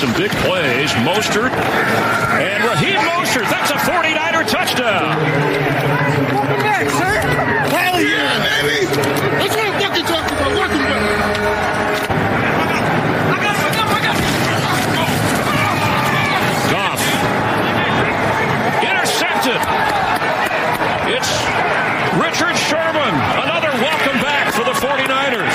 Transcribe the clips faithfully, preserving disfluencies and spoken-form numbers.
some big plays. Mostert and Raheem Mostert. That's a forty-niner touchdown. Welcome back, sir. Hell yeah, baby. That's what I'm fucking talking about. Welcome back. I got it, I got it, I got it. Goff. Intercepted. It's Richard Sherman. Another welcome back for the forty-niners.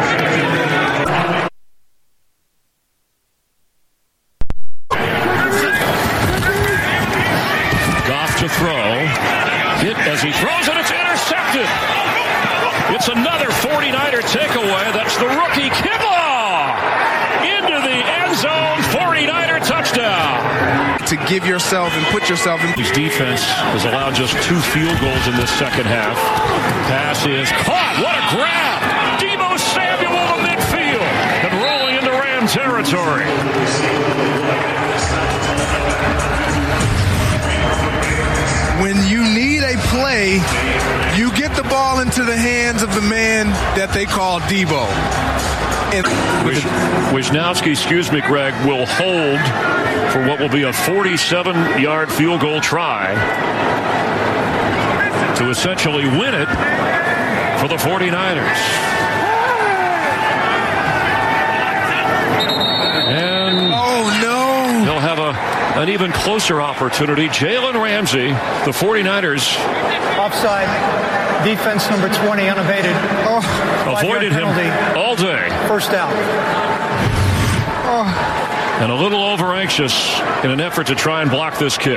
Goff to throw. Hit as he throws it. It's intercepted. It's another forty-niner takeaway. That's the rookie Kibble into the end zone. forty-niner touchdown. To give yourself and put yourself in. His defense has allowed just two field goals in this second half. Pass is caught. What a grab. Deebo Samuel to midfield and rolling into Ram territory. When you need a play, you get the ball into the hands of the man that they call Deebo. And Wisnowski, excuse me, Greg, will hold for what will be a forty-seven-yard field goal try to essentially win it for the forty-niners. And oh, no. They'll have a, an even closer opportunity. Jalen Ramsey, the forty-niners. Offside. Defense number twenty, unabated. Oh, avoided him all day. First down. Oh. And a little over anxious in an effort to try and block this kick.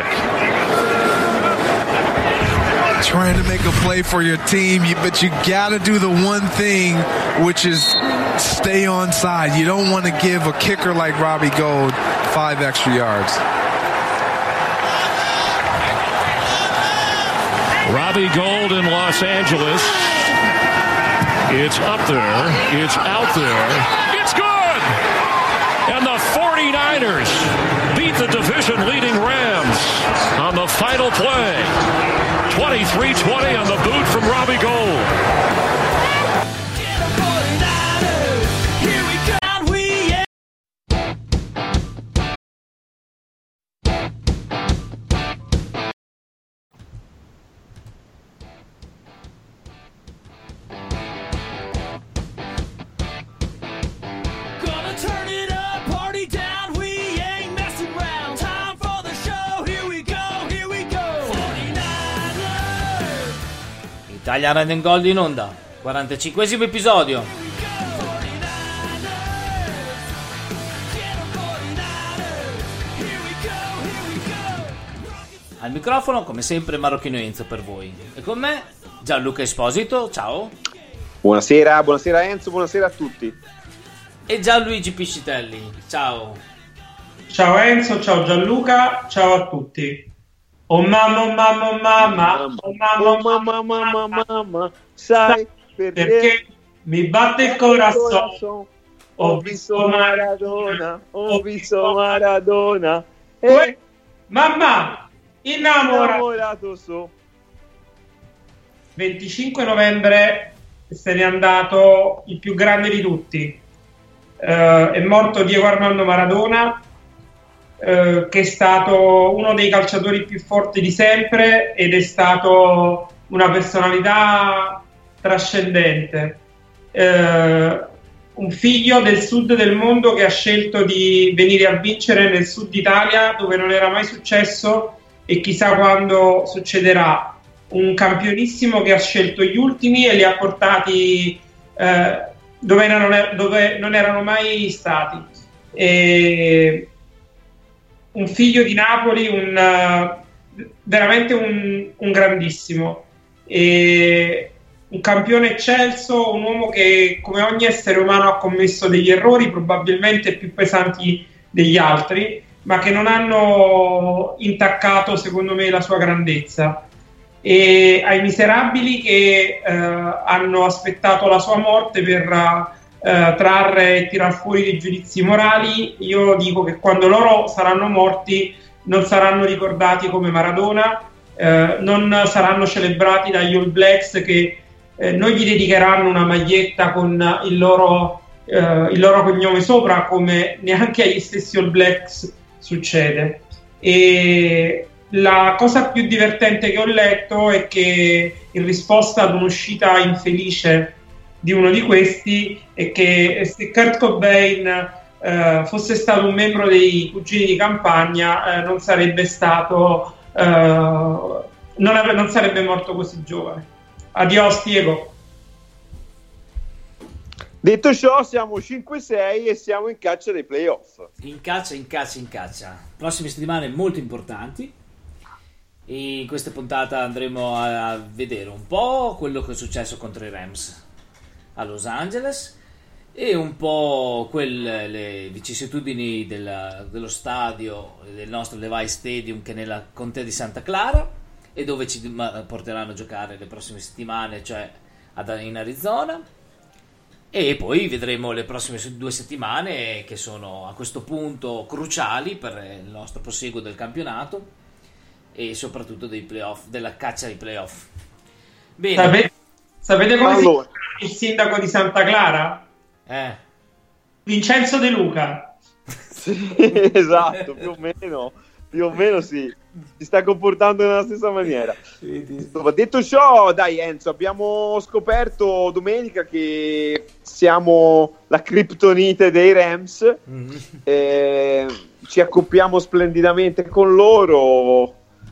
Trying to make a play for your team, but you got to do the one thing, which is stay on side. You don't want to give a kicker like Robbie Gould five extra yards. Robbie Gould in Los Angeles. It's up there. It's out there. It's good! And the forty-niners beat the division-leading Rams on the final play. twenty-three twenty on the boot from Robbie Gould. Italia Red and Gold in onda, quarantacinquesimo episodio. Al microfono, come sempre, Marocchino Enzo per voi. E con me Gianluca Esposito, ciao. Buonasera, buonasera Enzo, buonasera a tutti. E Gianluigi Piscitelli, ciao. Ciao Enzo, ciao Gianluca, ciao a tutti. Oh mamma, oh mamma, oh mamma, oh mamma, oh mamma, mamma, mamma, mamma, sai perché, perché mi batte il corazon. Ho visto Maradona, ho visto Maradona. E mamma, innamorato. innamorato so. venticinque novembre se n'è andato il più grande di tutti. Uh, è morto Diego Armando Maradona. Uh, che è stato uno dei calciatori più forti di sempre ed è stato una personalità trascendente, uh, un figlio del sud del mondo che ha scelto di venire a vincere nel sud Italia dove non era mai successo e chissà quando succederà, un campionissimo che ha scelto gli ultimi e li ha portati uh, dove, erano, dove non erano mai stati. E un figlio di Napoli, un, uh, veramente un, un grandissimo, e un campione eccelso, un uomo che come ogni essere umano ha commesso degli errori probabilmente più pesanti degli altri, ma che non hanno intaccato secondo me la sua grandezza. E ai miserabili che uh, hanno aspettato la sua morte per uh, Uh, trarre e tirar fuori dei giudizi morali, io dico che quando loro saranno morti non saranno ricordati come Maradona, uh, non saranno celebrati dagli All Blacks che uh, non gli dedicheranno una maglietta con il loro uh, il loro cognome sopra, come neanche agli stessi All Blacks succede. E la cosa più divertente che ho letto è che, in risposta ad un'uscita infelice di uno di questi, è che se Kurt Cobain uh, fosse stato un membro dei Cugini di Campagna, uh, non sarebbe stato uh, non, ave- non sarebbe morto così giovane. Adios Diego. Detto ciò, siamo cinque sei e siamo in caccia dei playoff. In caccia, in caccia, in caccia. Prossime settimane molto importanti. E in questa puntata andremo a, a vedere un po' quello che è successo contro i Rams a Los Angeles e un po' quelle, le vicissitudini della, dello stadio, del nostro Levi Stadium, che è nella contea di Santa Clara, e dove ci porteranno a giocare le prossime settimane, cioè ad, in Arizona. E poi vedremo le prossime due settimane, che sono a questo punto cruciali per il nostro proseguo del campionato e soprattutto dei playoff, della caccia ai playoff. Bene. Sapete, sapete come Allora. si chiama il sindaco di Santa Clara? Eh. Vincenzo De Luca. Sì, esatto, più o meno, più o meno sì, si sta comportando nella stessa maniera. Insomma, detto ciò, dai Enzo, abbiamo scoperto domenica che siamo la criptonite dei Rams, Mm-hmm. eh, ci accoppiamo splendidamente con loro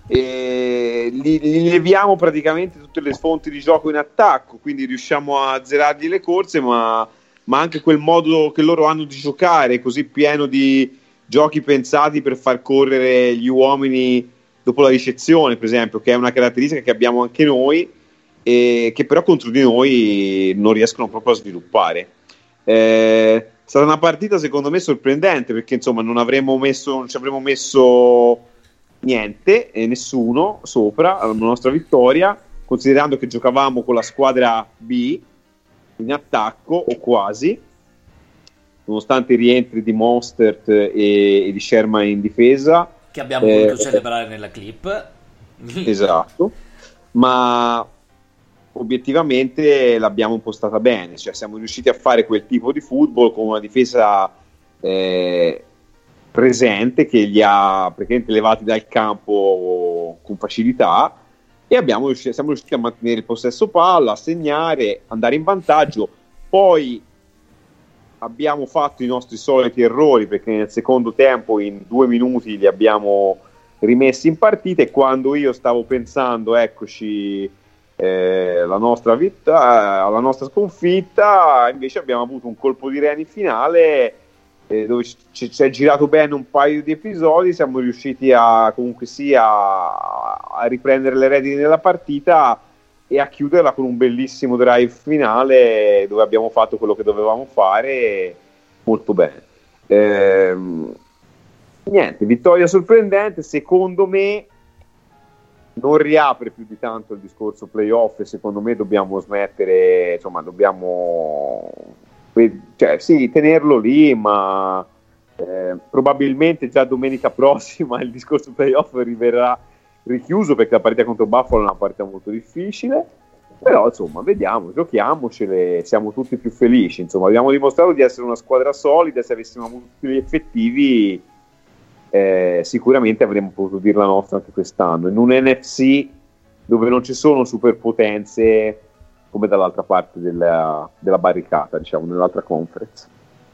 e li, li leviamo praticamente tutte le fonti di gioco in attacco, quindi riusciamo a azzerargli le corse, ma, ma anche quel modo che loro hanno di giocare, così pieno di giochi pensati per far correre gli uomini dopo la ricezione, per esempio, che è una caratteristica che abbiamo anche noi e che però contro di noi non riescono proprio a sviluppare. Eh, è stata una partita secondo me sorprendente, perché insomma non avremmo messo, non ci avremmo messo niente e nessuno sopra alla nostra vittoria, considerando che giocavamo con la squadra B in attacco o quasi, nonostante i rientri di Mostert e, e di Sherman in difesa, che abbiamo eh, voluto celebrare nella clip. Esatto, ma obiettivamente l'abbiamo impostata bene, cioè siamo riusciti a fare quel tipo di football con una difesa eh, presente, che li ha praticamente levati dal campo con facilità, e abbiamo riuscito, siamo riusciti a mantenere il possesso palla, a segnare, andare in vantaggio. Poi abbiamo fatto i nostri soliti errori, perché nel secondo tempo in due minuti li abbiamo rimessi in partita, e quando io stavo pensando eccoci eh, la nostra vita, la nostra sconfitta, invece abbiamo avuto un colpo di reni finale eh, dove ci, ci è girato bene un paio di episodi, siamo riusciti a comunque sia a riprendere le redini della partita e a chiuderla con un bellissimo drive finale dove abbiamo fatto quello che dovevamo fare molto bene. Ehm, niente, vittoria sorprendente, secondo me non riapre più di tanto il discorso playoff, e secondo me dobbiamo smettere, insomma dobbiamo cioè, sì, tenerlo lì, ma eh, probabilmente già domenica prossima il discorso playoff riverrà richiuso, perché la partita contro Buffalo è una partita molto difficile, però insomma vediamo, giochiamocele, siamo tutti più felici, insomma abbiamo dimostrato di essere una squadra solida, se avessimo avuto tutti gli effettivi eh, sicuramente avremmo potuto dire la nostra anche quest'anno, in un N F C dove non ci sono superpotenze come dall'altra parte della, della barricata, diciamo, nell'altra conference.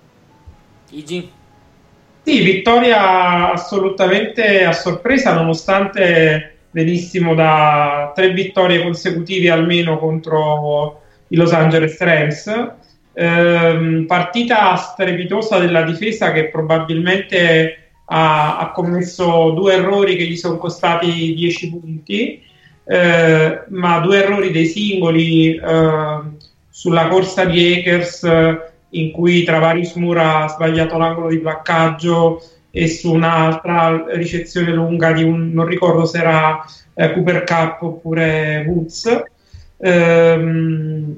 Igi? Sì, vittoria assolutamente a sorpresa, nonostante venissimo da tre vittorie consecutive almeno contro i Los Angeles Rams. Ehm, partita strepitosa della difesa, che probabilmente ha, ha commesso due errori che gli sono costati dieci punti, eh, ma due errori dei singoli eh, sulla corsa di Akers, in cui Travarius Moore ha sbagliato l'angolo di placcaggio, e su un'altra ricezione lunga di un, non ricordo se era eh, Cooper Cup oppure Woods, ehm,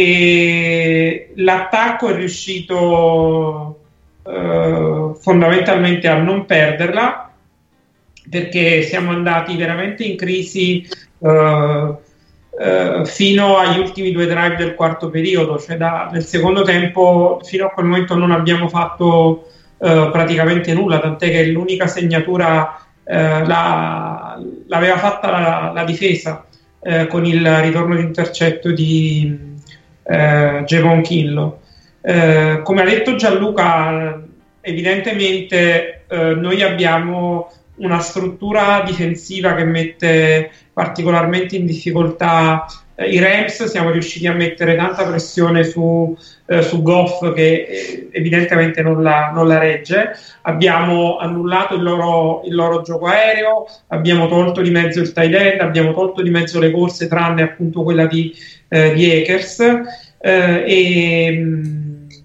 e l'attacco è riuscito eh, fondamentalmente a non perderla, perché siamo andati veramente in crisi eh, eh, fino agli ultimi due drive del quarto periodo, cioè da, nel secondo tempo fino a quel momento non abbiamo fatto eh, praticamente nulla, tant'è che l'unica segnatura eh, la, l'aveva fatta la, la difesa eh, con il ritorno di intercetto di eh, Javon Kinlaw. Eh, come ha detto Gianluca, evidentemente eh, noi abbiamo una struttura difensiva che mette particolarmente in difficoltà eh, i Rams. Siamo riusciti a mettere tanta pressione su, eh, su Goff che eh, evidentemente non la, non la regge. Abbiamo annullato il loro, il loro gioco aereo, abbiamo tolto di mezzo il tight end, abbiamo tolto di mezzo le corse tranne appunto quella di, eh, di Akers eh, e mh,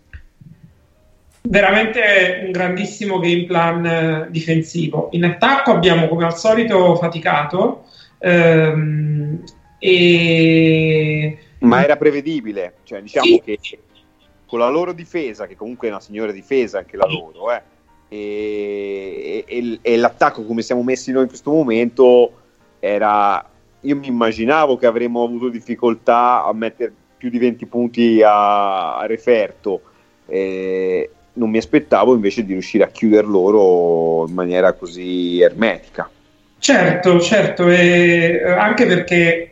veramente un grandissimo game plan eh, difensivo. In attacco abbiamo come al solito faticato ehm, e... ma era prevedibile, cioè diciamo sì. che con la loro difesa, che comunque è una signora difesa anche la loro, eh, e, e, e l'attacco come siamo messi noi in questo momento era, io mi immaginavo che avremmo avuto difficoltà a mettere più di venti punti a, a referto, eh, non mi aspettavo invece di riuscire a chiudere loro in maniera così ermetica. Certo, certo, e anche perché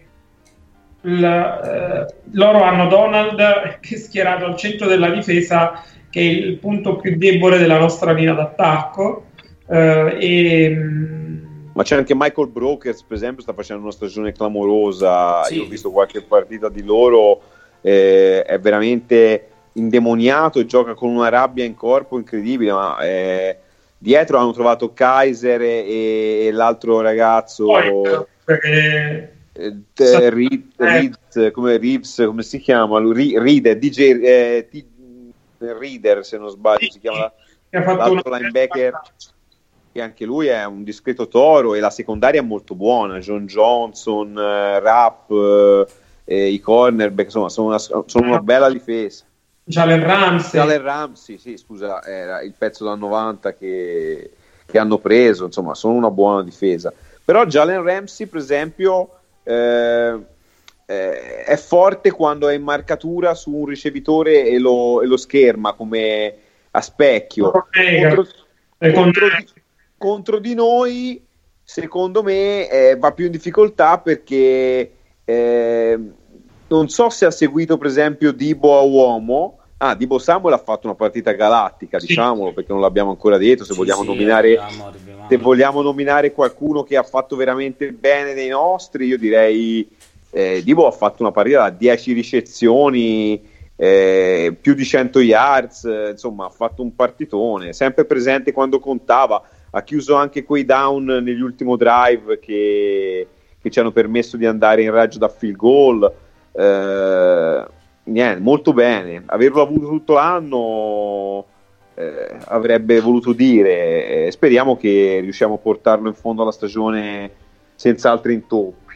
la, eh, loro hanno Donald che è schierato al centro della difesa, che è il punto più debole della nostra linea d'attacco, eh, e ma c'è anche Michael Brokers, per esempio, sta facendo una stagione clamorosa. Sì. Io ho visto qualche partita di loro, eh, è veramente indemoniato e gioca con una rabbia in corpo incredibile, ma eh, dietro hanno trovato Kaiser e, e l'altro ragazzo Poi, perché... eh, Reed, Reed, come Reeves, come si chiama? Lui, Reader, D J eh, T, Reader se non sbaglio, sì, si chiama che ha fatto l'altro una... linebacker, che anche lui è un discreto toro, e la secondaria è molto buona, John Johnson, eh, Rapp, eh, i cornerback, insomma sono una, sono una bella difesa. Jalen Ramsey. Jalen Ramsey, sì, scusa, era il pezzo da novanta che, che hanno preso, insomma, sono una buona difesa. Però Jalen Ramsey, per esempio, eh, eh, è forte quando è in marcatura su un ricevitore e lo, e lo scherma come a specchio. Contro, contro, di, contro di noi, secondo me, eh, va più in difficoltà perché... Eh, non so se ha seguito per esempio Debo a uomo. Ah, Debo Samuel ha fatto una partita galattica, sì, diciamolo, perché non l'abbiamo ancora detto. Se sì, vogliamo sì, nominare arriviamo, arriviamo. Se vogliamo nominare qualcuno che ha fatto veramente bene dei nostri, io direi eh, Debo ha fatto una partita da dieci ricezioni, eh, più di cento yards, eh, insomma ha fatto un partitone, sempre presente quando contava, ha chiuso anche quei down negli ultimi drive che, che ci hanno permesso di andare in raggio da field goal. Eh, niente, molto bene. Averlo avuto tutto l'anno eh, avrebbe voluto dire, eh, speriamo che riusciamo a portarlo in fondo alla stagione senza altri intoppi.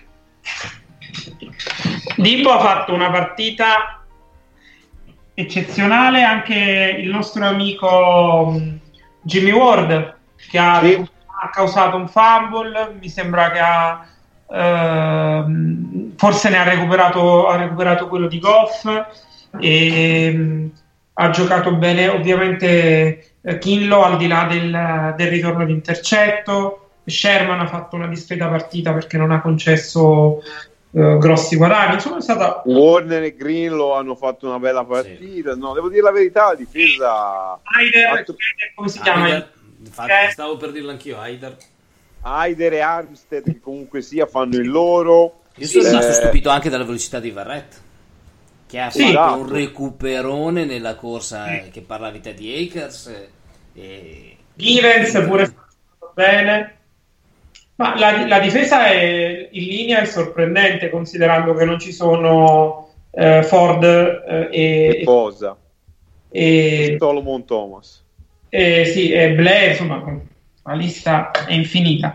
Debo ha fatto una partita eccezionale, anche il nostro amico Jimmy Ward che ha, sì. ha causato un fumble, mi sembra che ha Uh, forse ne ha recuperato, ha recuperato quello di Goff e um, ha giocato bene ovviamente uh, Kinlaw, al di là del, del ritorno di intercetto. Sherman ha fatto una discreta partita perché non ha concesso uh, grossi guadagni, insomma è stata... Warner e Greenlaw hanno fatto una bella partita, sì. No, devo dire la verità, la difesa Haider, fatto... come si chiama? Haider. Infatti eh. stavo per dirlo anch'io, Haider Haider e Armstead, che comunque sia fanno il loro. Io sono rimasto eh... stupito anche dalla velocità di Verrett, che ha sì, fatto esatto. un recuperone nella corsa, sì. che parlavi te di Akers e... Givens pure fatto bene, ma la, la difesa è, in linea è sorprendente, considerando che non ci sono eh, Ford eh, e, e Posa e Solomon Thomas e sì, e Blair, insomma la lista è infinita.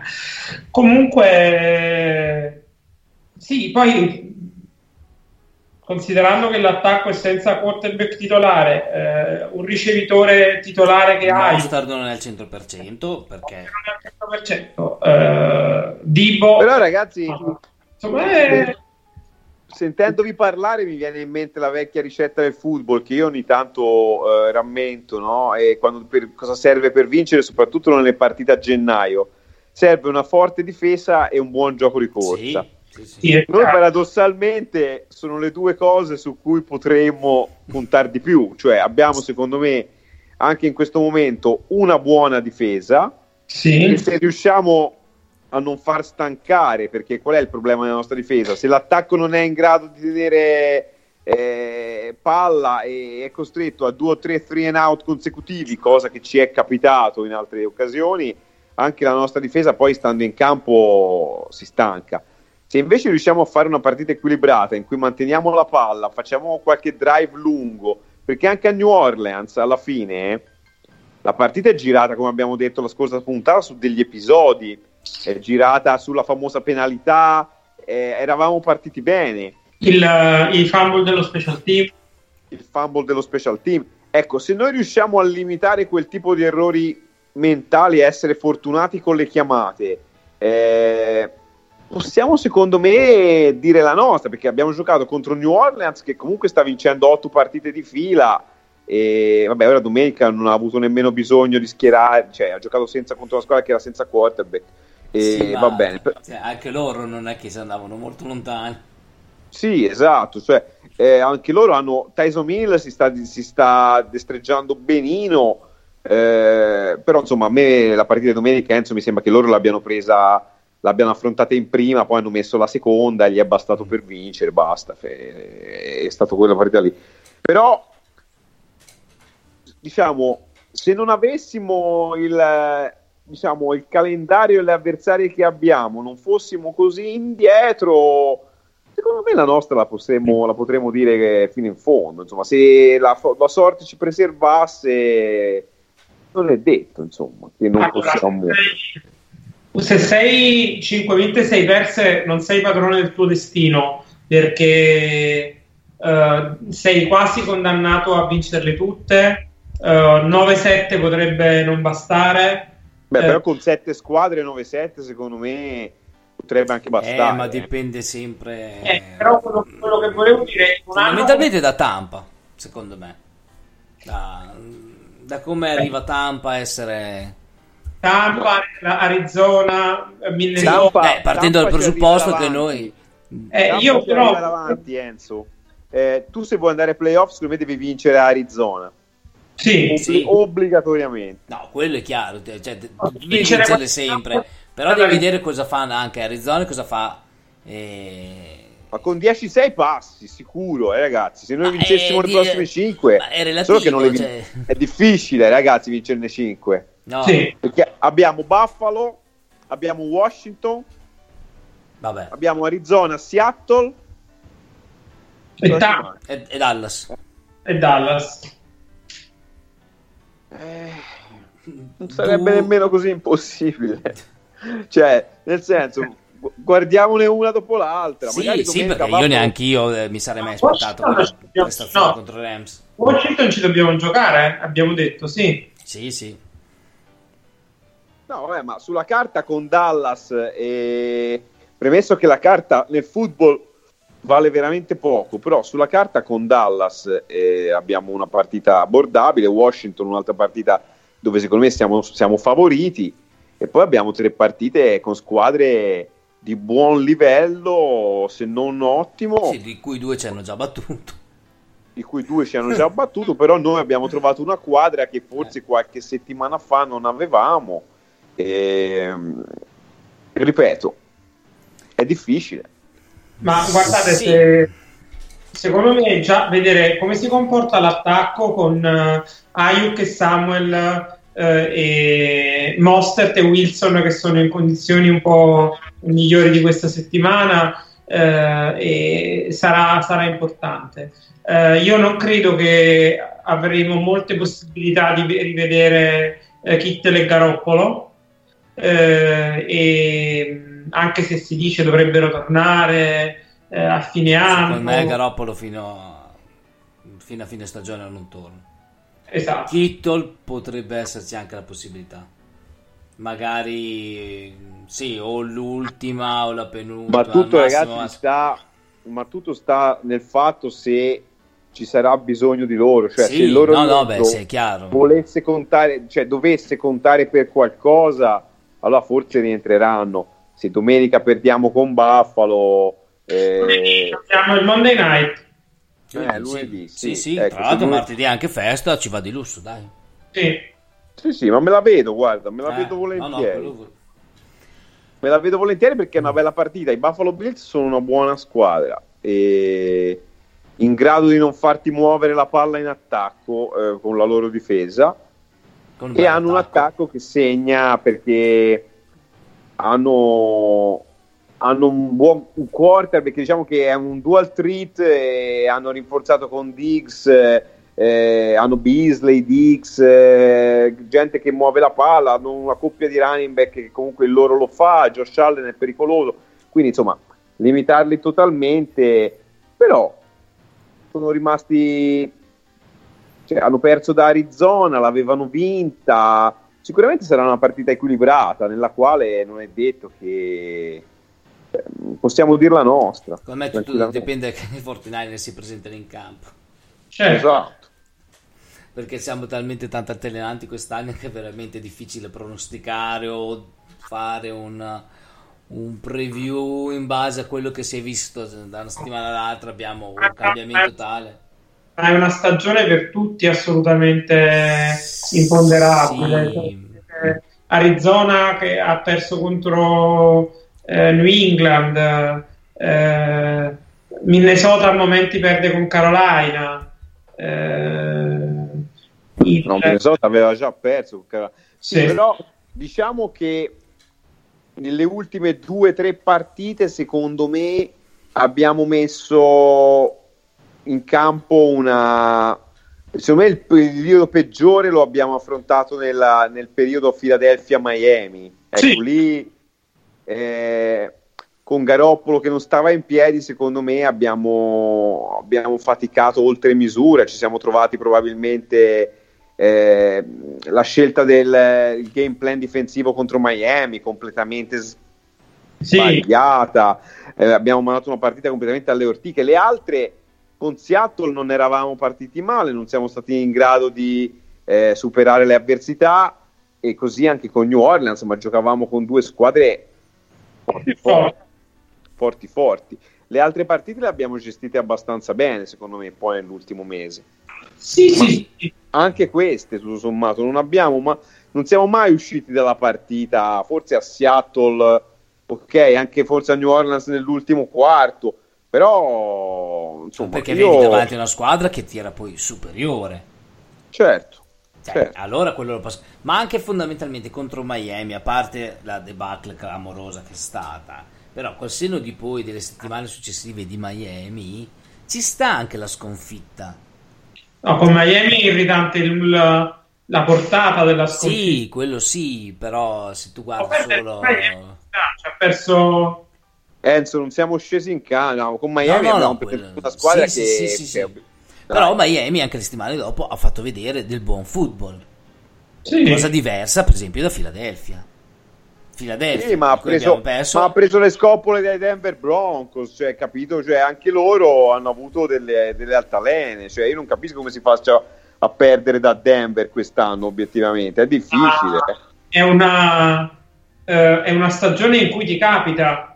Comunque sì, poi considerando che l'attacco è senza quarterback titolare, eh, un ricevitore titolare che ha Mostard non è al cento per cento perché non è al cento per cento, eh, Debo però ragazzi insomma è... sentendovi parlare mi viene in mente la vecchia ricetta del football che io ogni tanto eh, rammento, no? E quando, per, cosa serve per vincere, soprattutto nelle partite a gennaio? Serve una forte difesa e un buon gioco di corsa. Sì, sì, sì. Noi paradossalmente sono le due cose su cui potremmo puntare di più, cioè abbiamo secondo me anche in questo momento una buona difesa, sì. E se riusciamo a non far stancare, perché qual è il problema della nostra difesa? Se l'attacco non è in grado di tenere eh, palla e è costretto a due o tre three and out consecutivi, cosa che ci è capitato in altre occasioni, anche la nostra difesa poi stando in campo si stanca. Se invece riusciamo a fare una partita equilibrata in cui manteniamo la palla, facciamo qualche drive lungo, perché anche a New Orleans alla fine eh, la partita è girata, come abbiamo detto la scorsa puntata, su degli episodi, è girata sulla famosa penalità, eh, eravamo partiti bene. Il, uh, il fumble dello special team. Il fumble dello special team. Ecco, se noi riusciamo a limitare quel tipo di errori mentali, a essere fortunati con le chiamate, eh, possiamo secondo me dire la nostra, perché abbiamo giocato contro New Orleans che comunque sta vincendo otto partite di fila e vabbè, ora domenica non ha avuto nemmeno bisogno di schierare, cioè ha giocato senza contro una squadra che era senza quarterback e Sì, va ma, bene. cioè, anche loro non è che si andavano molto lontani. Sì, esatto, cioè eh, anche loro hanno Tyson Hill si sta, si sta destreggiando benino, eh, però insomma a me la partita di domenica Enzo mi sembra che loro l'abbiano presa, l'abbiano affrontata in prima, poi hanno messo la seconda e gli è bastato per vincere, basta, è stato quella partita lì. Però diciamo, se non avessimo il, diciamo, il calendario e le avversarie che abbiamo, non fossimo così indietro, secondo me la nostra la potremmo, la potremmo dire che fino in fondo, insomma, se la, la sorte ci preservasse non è detto, insomma, che non allora, possiamo. Se sei cinque vinte e sei perse, non sei padrone del tuo destino, perché uh, sei quasi condannato a vincerle tutte. Uh, nove sette potrebbe non bastare. Beh, eh, però con sette squadre nove sette secondo me potrebbe anche bastare. Eh, ma dipende sempre. Eh, però quello, quello che volevo dire è un fondamentalmente anno... da Tampa, secondo me. Da, da come arriva Tampa a essere. Tampa, Arizona, Minnesota. Tampa, eh, partendo Tampa dal presupposto che noi. Eh, Tampa io ci però. arriva davanti, Enzo. Eh, tu se vuoi andare ai playoff, secondo me devi vincere Arizona. Sì, Ob- sì. obbligatoriamente. No, quello è chiaro, cioè, devi Vincere vincerle sempre, però devi vedere cosa fanno anche Arizona e cosa fa. Eh... Ma con dieci sei passi, sicuro, eh, ragazzi. Se noi Ma vincessimo è le di- prossime cinque, ma è relativo, solo che non le vin- cioè. è difficile, ragazzi, vincerne cinque. No, Sì. Perché abbiamo Buffalo, abbiamo Washington, vabbè, abbiamo Arizona, Seattle E, Cosa ci Ta- manca? e, e Dallas. e Dallas. Eh, non sarebbe Tu- nemmeno così impossibile. Cioè, nel senso, gu- guardiamone una dopo l'altra. Sì, Magari sì, domenica perché io Buffalo- neanche io eh, mi sarei mai aspettato Washington quella ci dobbiamo- prestazione no. contro i Rams. Washington ci dobbiamo giocare, abbiamo detto, sì. Sì, sì. No, vabbè, ma sulla carta con Dallas, eh, premesso che la carta nel football vale veramente poco, però sulla carta con Dallas eh, abbiamo una partita abbordabile, Washington un'altra partita dove secondo me siamo, siamo favoriti, e poi abbiamo tre partite con squadre di buon livello, se non ottimo, Sì, di cui due ci hanno già battuto. di cui due ci hanno già battuto, però noi abbiamo trovato una quadra che forse qualche settimana fa non avevamo. E, ripeto, è difficile. Ma guardate, Sì. se, secondo me già vedere come si comporta l'attacco con uh, Ayuk e Samuel eh, e Mostert e Wilson che sono in condizioni un po' migliori di questa settimana eh, e sarà, sarà importante. Eh, io non credo che avremo molte possibilità di rivedere eh, Kittel e Garoppolo. Eh, e anche se si dice dovrebbero tornare eh, a fine anno, Secondo me Garoppolo fino a, fino a fine stagione non torna. esatto. Kittle potrebbe esserci anche la possibilità, magari sì, o l'ultima o la penultima. Ma tutto, al massimo- ragazzi, sta ma tutto sta nel fatto se ci sarà bisogno di loro, cioè Sì, se il loro no, no, mondo beh, sì, è chiaro. volesse contare, cioè dovesse contare per qualcosa, allora forse rientreranno. Se domenica perdiamo con Buffalo, eh, Abbiamo il Monday Night. eh, lunedì, Sì, sì, sì, ecco, tra l'altro se lunedì- martedì è anche festa, ci va di lusso, dai. Sì. Sì, sì, ma me la vedo, guarda, me la Eh, vedo no, no, volentieri. quello- Me la vedo volentieri perché è una bella partita. I Buffalo Bills sono una buona squadra e in grado di non farti muovere la palla in attacco eh, con la loro difesa, con un e bel hanno un attacco che segna perché hanno, hanno un buon un quarterback, diciamo che è un dual threat, e hanno rinforzato con Diggs, eh, eh, hanno Beasley, Diggs, eh, gente che muove la palla, hanno una coppia di running back che comunque il loro lo fa, Josh Allen è pericoloso, quindi insomma limitarli totalmente, però sono rimasti, cioè, hanno perso da Arizona, l'avevano vinta, sicuramente sarà una partita equilibrata nella quale non è detto che eh, possiamo dirla nostra. Secondo me tutto tranquillamente. dipende che i quarantanove si presentano in campo, Certo. Esatto. perché siamo talmente tanto altalenanti quest'anno che è veramente difficile pronosticare o fare un, un preview in base a quello che si è visto da una settimana all'altra. Abbiamo un cambiamento tale. È una stagione per tutti assolutamente imponderabile. Sì. Eh, Arizona che ha perso contro eh, New England, eh, Minnesota a momenti perde con Carolina, eh, il- No, Minnesota aveva già perso. Sì, Sì. però diciamo che nelle ultime due o tre partite, secondo me, abbiamo messo in campo una... Secondo me il periodo peggiore lo abbiamo affrontato nella- nel periodo Philadelphia-Miami. Ecco, Sì. lì eh, con Garoppolo che non stava in piedi, secondo me abbiamo, abbiamo faticato oltre misura, ci siamo trovati probabilmente eh, la scelta del il game plan difensivo contro Miami completamente s- Sì. sbagliata, eh, abbiamo mandato una partita completamente alle ortiche. Le altre con Seattle non eravamo partiti male, non siamo stati in grado di eh, superare le avversità, e così anche con New Orleans, ma giocavamo con due squadre forti forti, forti forti. Le altre partite le abbiamo gestite abbastanza bene, secondo me, poi nell'ultimo mese. Sì, sì, sì. Anche queste, tutto sommato, non abbiamo, ma non siamo mai usciti dalla partita, forse a Seattle, ok, anche forse a New Orleans nell'ultimo quarto, però insomma, Perché io... vedi davanti una squadra che ti era poi superiore. certo, Cioè, certo. allora quello lo posso... Ma anche fondamentalmente contro Miami, a parte la debacle clamorosa che è stata, però col senno di poi delle settimane successive di Miami ci sta anche la sconfitta. No, con Miami è irritante il- la, la portata della Sì, sconfitta. quello sì, però se tu Ha guardi perso- solo... Miami, ha perso Enzo, non siamo scesi in campo, no, con Miami No, no, abbiamo no, preso quello- una squadra sì, che... sì, sì, sì, che- sì. dai. Però Miami anche le settimane dopo ha fatto vedere del buon football, sì. cosa diversa per esempio da Philadelphia. Philadelphia, Sì, ma ha, in cui preso, abbiamo perso... ma ha preso le scopole dai Denver Broncos, cioè, capito? Cioè, anche loro hanno avuto delle, delle altalene, cioè, io non capisco come si faccia a perdere da Denver quest'anno, obiettivamente, è difficile. Ah, è una eh, è una stagione in cui ti capita.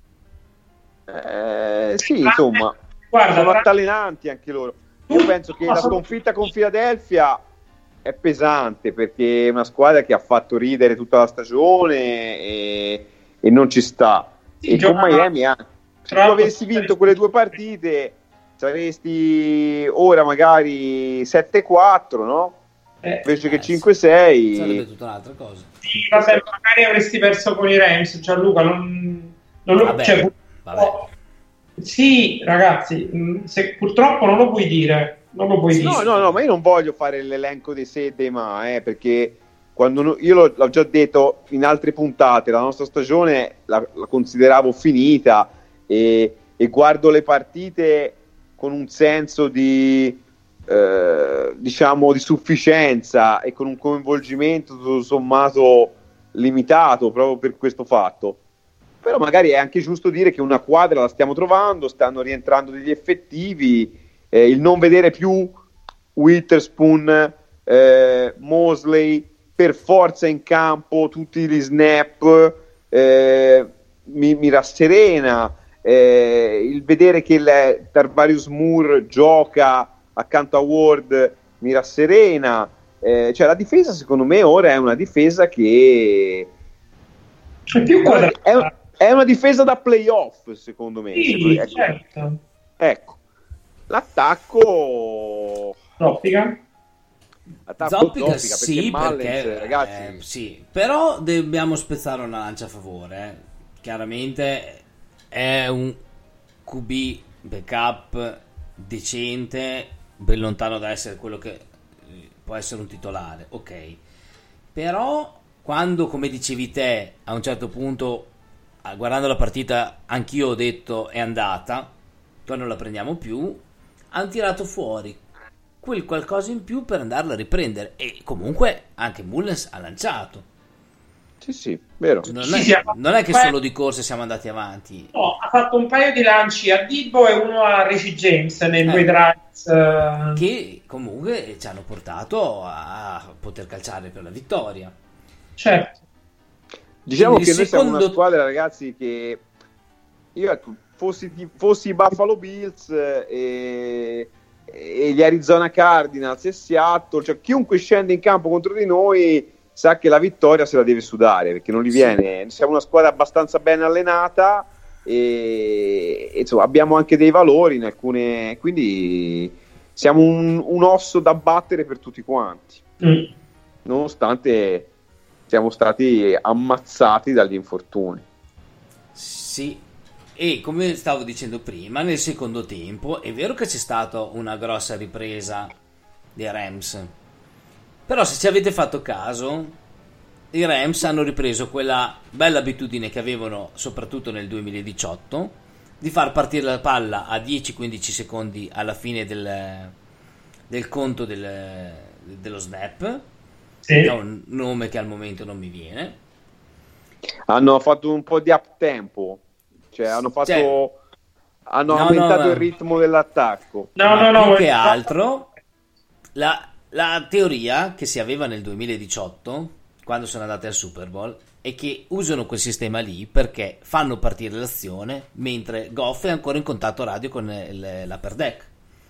Eh, sì, insomma, Guarda, sono tra- altalenanti anche loro. Io penso che la sconfitta con Philadelphia è pesante, perché è una squadra che ha fatto ridere tutta la stagione e, e non ci sta. Sì, E gioca- con Miami, anche. Se tra tu l'altro- avessi vinto quelle due partite, saresti ora magari sette quattro, no? eh, Invece che Eh, sì. cinque sarebbe sei. tutta un'altra cosa. sì, vabbè, magari avresti perso con i Rams, Gianluca, non, non lo, Vabbè, cioè, vabbè. oh, sì, ragazzi, mh, se, purtroppo non lo puoi dire, non lo puoi No, dire. no, no, ma io non voglio fare l'elenco dei se e dei ma, eh, perché quando no- io l'ho, l'ho già detto in altre puntate, la nostra stagione la, la consideravo finita, e, e guardo le partite con un senso di eh, diciamo di sufficienza e con un coinvolgimento tutto sommato limitato proprio per questo fatto. però magari è anche giusto dire che una quadra la stiamo trovando, stanno rientrando degli effettivi, eh, il non vedere più Witherspoon, eh, Mosley per forza in campo tutti gli snap, eh, mi, mi rasserena, eh, il vedere che il Tarvarius Moore gioca accanto a Ward mi rasserena, eh, cioè la difesa secondo me ora è una difesa che è più quadrata. È, è una difesa da playoff, secondo me. Sì, ecco. certo. Ecco. L'attacco... Zoppica? L'attacco Zoppica, zoppica, sì, perché Mullins, perché, ragazzi... eh, sì, però dobbiamo spezzare una lancia a favore. Eh. Chiaramente è un Q B backup decente, ben lontano da essere quello che può essere un titolare, ok. Però... quando, come dicevi te, a un certo punto, guardando la partita, anch'io ho detto è andata, poi non la prendiamo più, hanno tirato fuori quel qualcosa in più per andarla a riprendere, e comunque anche Mullins ha lanciato. Sì, sì, vero. Non, Sì, è, sì, non è che solo di corse siamo andati avanti. No, ha fatto un paio di lanci a Dibbo e uno a Richie James nei Eh. due drives. eh. Che comunque ci hanno portato a poter calciare per la vittoria. Certo. Diciamo Quindi che noi siamo secondo- una squadra, ragazzi, che io ecco, fossi, fossi i Buffalo Bills eh, e, e gli Arizona Cardinals e Seattle, cioè chiunque scende in campo contro di noi sa che la vittoria se la deve sudare, perché non gli Sì. viene. Siamo una squadra abbastanza ben allenata e, e, insomma, abbiamo anche dei valori in alcune, quindi siamo un, un osso da battere per tutti quanti, Mm. nonostante siamo stati ammazzati dagli infortuni. Sì, e come stavo dicendo prima, nel secondo tempo è vero che c'è stata una grossa ripresa dei Rams, però se ci avete fatto caso, i Rams hanno ripreso quella bella abitudine che avevano soprattutto nel duemiladiciotto di far partire la palla a dieci quindici secondi alla fine del, del conto del, dello snap, Sì. che è un nome che al momento non mi viene. Hanno fatto un po' di up tempo, cioè hanno fatto Cioè, hanno no, aumentato no, il ritmo dell'attacco. No, Ma no, no. più che eh, altro la, la teoria che si aveva nel duemiladiciotto, quando sono andati al Super Bowl, è che usano quel sistema lì perché fanno partire l'azione mentre Goff è ancora in contatto radio con il, l'upper deck,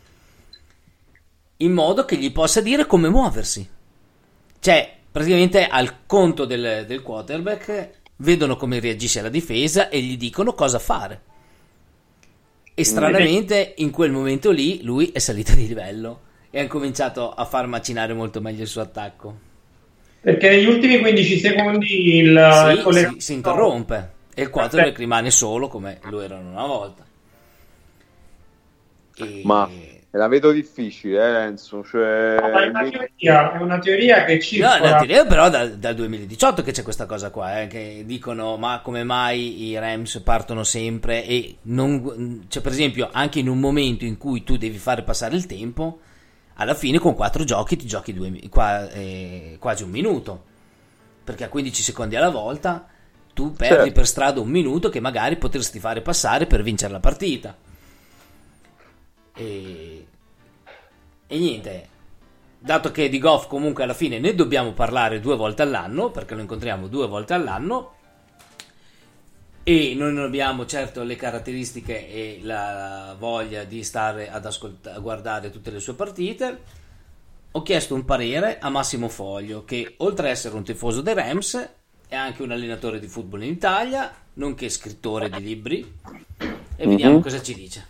in modo che gli possa dire come muoversi. Cioè, praticamente al conto del, del quarterback vedono come reagisce la difesa e gli dicono cosa fare. E stranamente in quel momento lì lui è salito di livello e ha cominciato a far macinare molto meglio il suo attacco. Perché negli ultimi quindici secondi il, Sì, il collegamento si, si interrompe e il quarterback rimane solo come lo erano una volta. E... Ma la vedo difficile, eh, Enzo. Cioè, No, ma è una teoria, è una teoria che No, circola. la teoria però dal, dal duemiladiciotto che c'è questa cosa qua, eh, che dicono ma come mai i Rams partono sempre e non, cioè per esempio anche in un momento in cui tu devi fare passare il tempo, alla fine con quattro giochi ti giochi due, qua, eh, quasi un minuto, perché a quindici secondi alla volta tu perdi Certo. per strada un minuto che magari potresti fare passare per vincere la partita. E, e niente, dato che di Goff comunque alla fine ne dobbiamo parlare due volte all'anno, perché lo incontriamo due volte all'anno e noi non abbiamo certo le caratteristiche e la voglia di stare ad ascoltare, a guardare tutte le sue partite, ho chiesto un parere a Massimo Foglio, che oltre a essere un tifoso dei Rams è anche un allenatore di football in Italia, nonché scrittore di libri, e vediamo Mhm. cosa ci dice.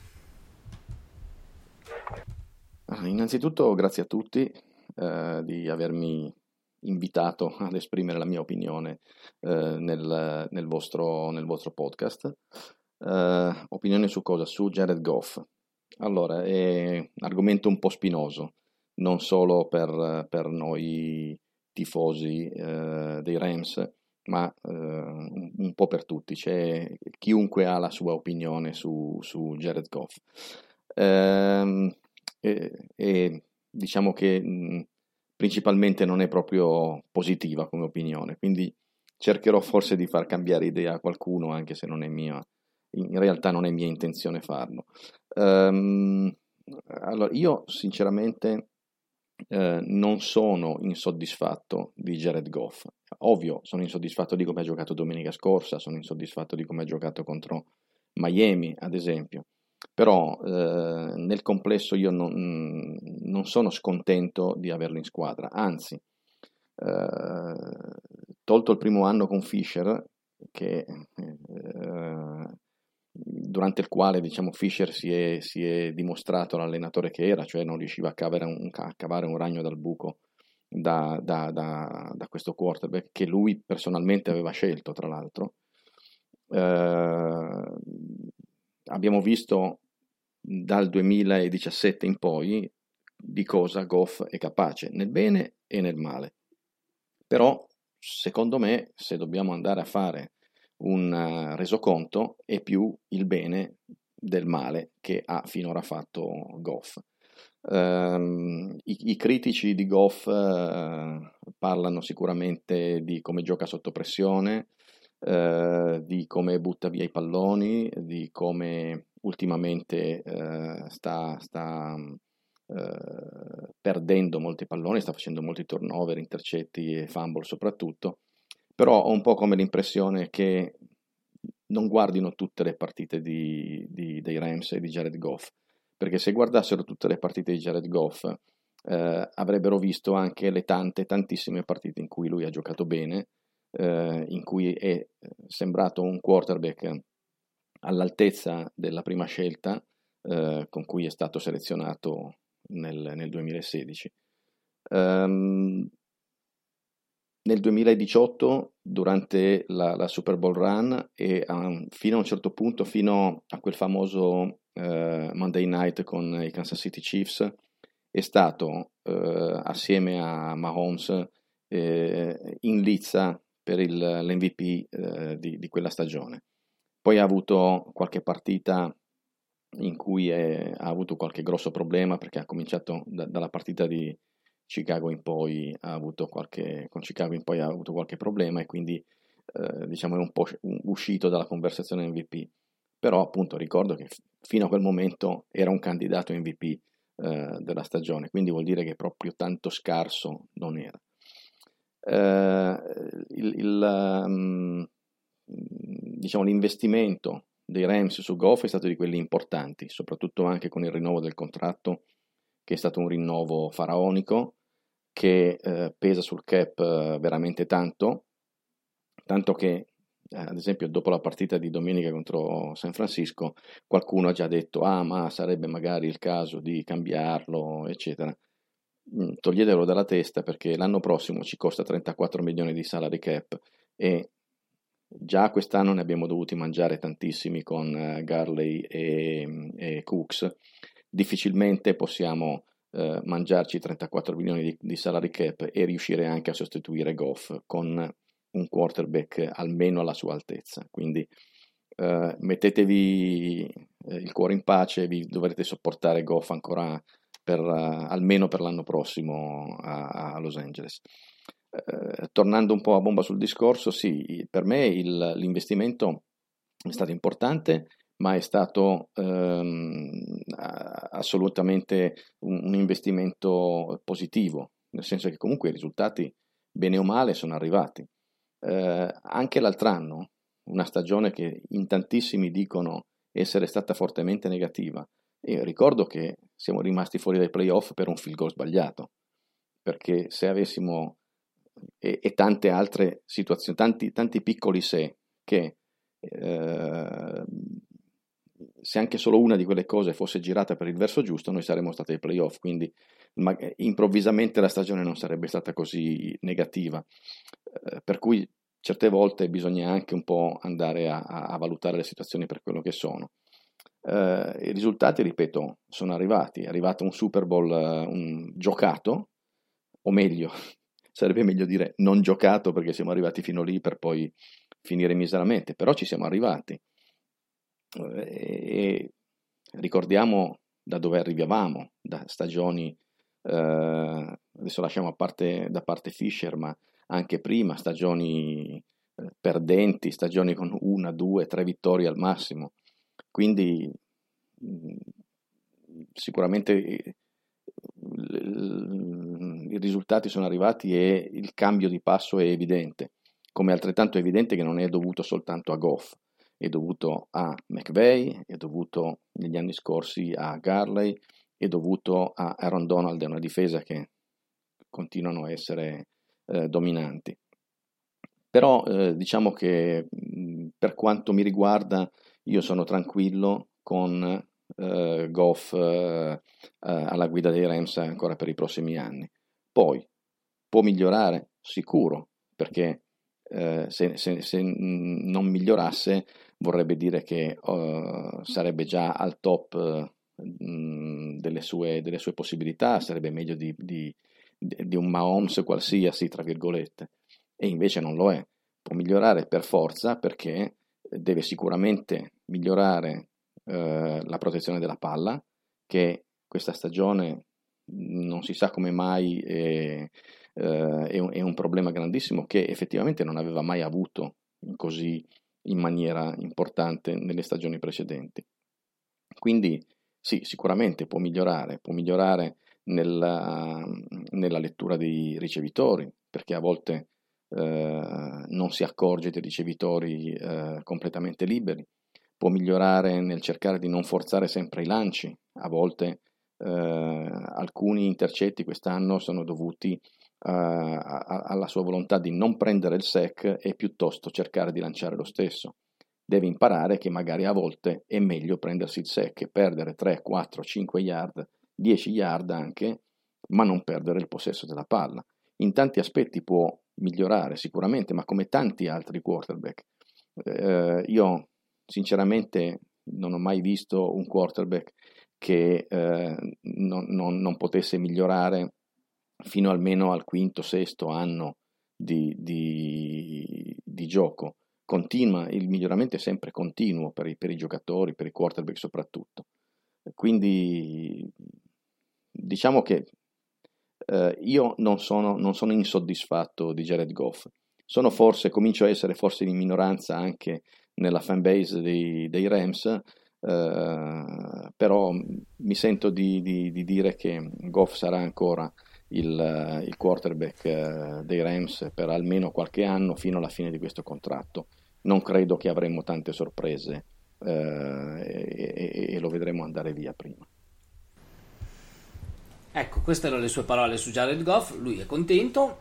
Ah, Innanzitutto grazie a tutti eh, di avermi invitato ad esprimere la mia opinione eh, nel, nel vostro, nel vostro podcast. Eh, opinione su cosa? Su Jared Goff. Allora, è un argomento un po' spinoso, non solo per, per noi tifosi eh, dei Rams, ma eh, un, un po' per tutti. C'è chiunque ha la sua opinione su, su Jared Goff. Ehm, e, e diciamo che mh, principalmente non è proprio positiva come opinione, quindi cercherò forse di far cambiare idea a qualcuno, anche se non è mia, in realtà non è mia intenzione farlo. Um, allora, io sinceramente eh, non sono insoddisfatto di Jared Goff. Ovvio, sono insoddisfatto di come ha giocato domenica scorsa, sono insoddisfatto di come ha giocato contro Miami, ad esempio. Però eh, nel complesso io non, non sono scontento di averlo in squadra, anzi, eh, tolto il primo anno con Fisher, che, eh, durante il quale diciamo, Fisher si è, si è dimostrato l'allenatore che era, cioè non riusciva a cavare un, a cavare un ragno dal buco da, da, da, da questo quarterback che lui personalmente aveva scelto, tra l'altro. Eh, abbiamo visto dal duemiladiciassette in poi di cosa Goff è capace, nel bene e nel male. Però, secondo me, se dobbiamo andare a fare un uh, resoconto, è più il bene del male che ha finora fatto Goff. Um, i, i critici di Goff uh, parlano sicuramente di come gioca sotto pressione, Uh, di come butta via i palloni, di come ultimamente uh, sta, sta uh, perdendo molti palloni, sta facendo molti turnover, intercetti e fumble soprattutto. Però ho un po' come l'impressione che non guardino tutte le partite di, di, dei Rams e di Jared Goff, perché se guardassero tutte le partite di Jared Goff uh, avrebbero visto anche le tante, tantissime partite in cui lui ha giocato bene, Uh, in cui è sembrato un quarterback all'altezza della prima scelta uh, con cui è stato selezionato nel, nel duemilasedici. Um, nel duemiladiciotto, durante la, la Super Bowl run e um, fino a un certo punto, fino a quel famoso uh, Monday Night con i Kansas City Chiefs, è stato uh, assieme a Mahomes eh, in lizza per il, l'M V P eh, di, di quella stagione. Poi ha avuto qualche partita in cui è, ha avuto qualche grosso problema, perché ha cominciato da, dalla partita di Chicago in poi ha avuto qualche, con Chicago in poi ha avuto qualche problema e quindi eh, diciamo è un po' uscito dalla conversazione M V P. Però appunto ricordo che f- fino a quel momento era un candidato M V P eh, della stagione, quindi vuol dire che proprio tanto scarso non era. Uh, il, il, um, diciamo, l'investimento dei Rams su Goff è stato di quelli importanti, soprattutto anche con il rinnovo del contratto, che è stato un rinnovo faraonico che uh, pesa sul cap uh, veramente tanto, tanto che uh, ad esempio dopo la partita di domenica contro San Francisco qualcuno ha già detto ah ma sarebbe magari il caso di cambiarlo eccetera. Toglietelo dalla testa, perché l'anno prossimo ci costa trentaquattro milioni di salary cap e già quest'anno ne abbiamo dovuti mangiare tantissimi con uh, Gurley e, e Cooks. Difficilmente possiamo uh, mangiarci trentaquattro milioni di, di salary cap e riuscire anche a sostituire Goff con un quarterback almeno alla sua altezza. Quindi uh, mettetevi uh, il cuore in pace, vi dovrete sopportare Goff ancora Per, uh, almeno per l'anno prossimo a, a Los Angeles. Uh, tornando un po' a bomba sul discorso, sì, per me il, l'investimento è stato importante, ma è stato um, assolutamente un, un investimento positivo, nel senso che comunque i risultati, bene o male, sono arrivati. Uh, anche l'altro anno, una stagione che in tantissimi dicono essere stata fortemente negativa, io ricordo che siamo rimasti fuori dai playoff per un field goal sbagliato, perché se avessimo e, e tante altre situazioni, tanti, tanti piccoli se che eh, se anche solo una di quelle cose fosse girata per il verso giusto noi saremmo stati ai playoff, quindi ma, improvvisamente la stagione non sarebbe stata così negativa, eh, per cui certe volte bisogna anche un po' andare a, a valutare le situazioni per quello che sono. Uh, i risultati, ripeto, sono arrivati. È arrivato un Super Bowl uh, un giocato, o meglio, sarebbe meglio dire non giocato, perché siamo arrivati fino lì per poi finire miseramente, però ci siamo arrivati. Uh, e ricordiamo da dove arrivavamo, da stagioni, uh, adesso lasciamo a parte, da parte Fisher, ma anche prima, stagioni perdenti, stagioni con una, due, tre vittorie al massimo. Quindi mh, sicuramente i, i risultati sono arrivati e il cambio di passo è evidente, come altrettanto è evidente che non è dovuto soltanto a Goff, è dovuto a McVay, è dovuto negli anni scorsi a Gurley, è dovuto a Aaron Donald e una difesa che continuano a essere eh, dominanti. Però eh, diciamo che mh, per quanto mi riguarda io sono tranquillo con eh, Goff eh, alla guida dei Rams ancora per i prossimi anni. Poi può migliorare? Sicuro, perché eh, se, se, se non migliorasse vorrebbe dire che uh, sarebbe già al top uh, delle, sue, delle sue possibilità, sarebbe meglio di, di, di un Mahomes qualsiasi, tra virgolette, e invece non lo è. Può migliorare per forza, perché deve sicuramente migliorare uh, la protezione della palla, che questa stagione non si sa come mai è, uh, è, un, è un problema grandissimo che effettivamente non aveva mai avuto così in maniera importante nelle stagioni precedenti. Quindi sì, sicuramente può migliorare, può migliorare nella, nella lettura dei ricevitori, perché a volte eh, non si accorge dei ricevitori eh, completamente liberi, può migliorare nel cercare di non forzare sempre i lanci, a volte eh, alcuni intercetti quest'anno sono dovuti Uh, alla sua volontà di non prendere il sack e piuttosto cercare di lanciare lo stesso. Deve imparare che magari a volte è meglio prendersi il sack e perdere tre, quattro, cinque yard, dieci yard anche, ma non perdere il possesso della palla. In tanti aspetti può migliorare sicuramente, ma come tanti altri quarterback. Uh, io sinceramente non ho mai visto un quarterback che uh, non, non, non potesse migliorare fino almeno al quinto, sesto anno di, di, di gioco. Continua, il miglioramento è sempre continuo per i, per i giocatori, per i quarterback soprattutto. Quindi diciamo che eh, io non sono, non sono insoddisfatto di Jared Goff. Sono forse, comincio a essere forse in minoranza anche nella fanbase dei, dei Rams, eh, però mi sento di, di, di dire che Goff sarà ancora Il, il quarterback uh, dei Rams per almeno qualche anno fino alla fine di questo contratto. Non credo che avremo tante sorprese uh, e, e, e lo vedremo andare via prima. Ecco, queste erano le sue parole su Jared Goff. Lui è contento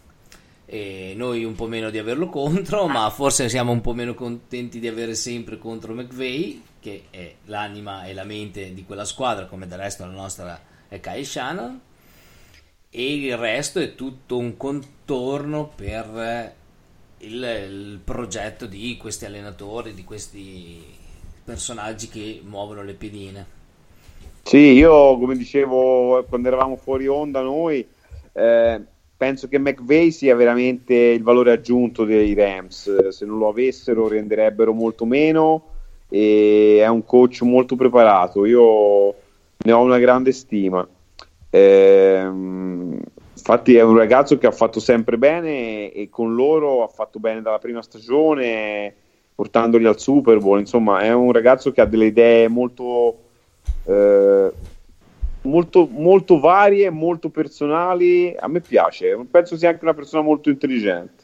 e noi un po' meno di averlo contro, ma forse siamo un po' meno contenti di avere sempre contro McVay, che è l'anima e la mente di quella squadra, come del resto la nostra è Kyle Shanahan. E il resto è tutto un contorno per il, il progetto di questi allenatori, di questi personaggi che muovono le pedine. Sì, io come dicevo quando eravamo fuori onda noi, eh, penso che McVay sia veramente il valore aggiunto dei Rams. Se non lo avessero renderebbero molto meno, e è un coach molto preparato, io ne ho una grande stima. Eh, infatti è un ragazzo che ha fatto sempre bene e con loro ha fatto bene dalla prima stagione, portandoli al Super Bowl. Insomma, è un ragazzo che ha delle idee molto eh, molto, molto varie, molto personali. A me piace, penso sia anche una persona molto intelligente.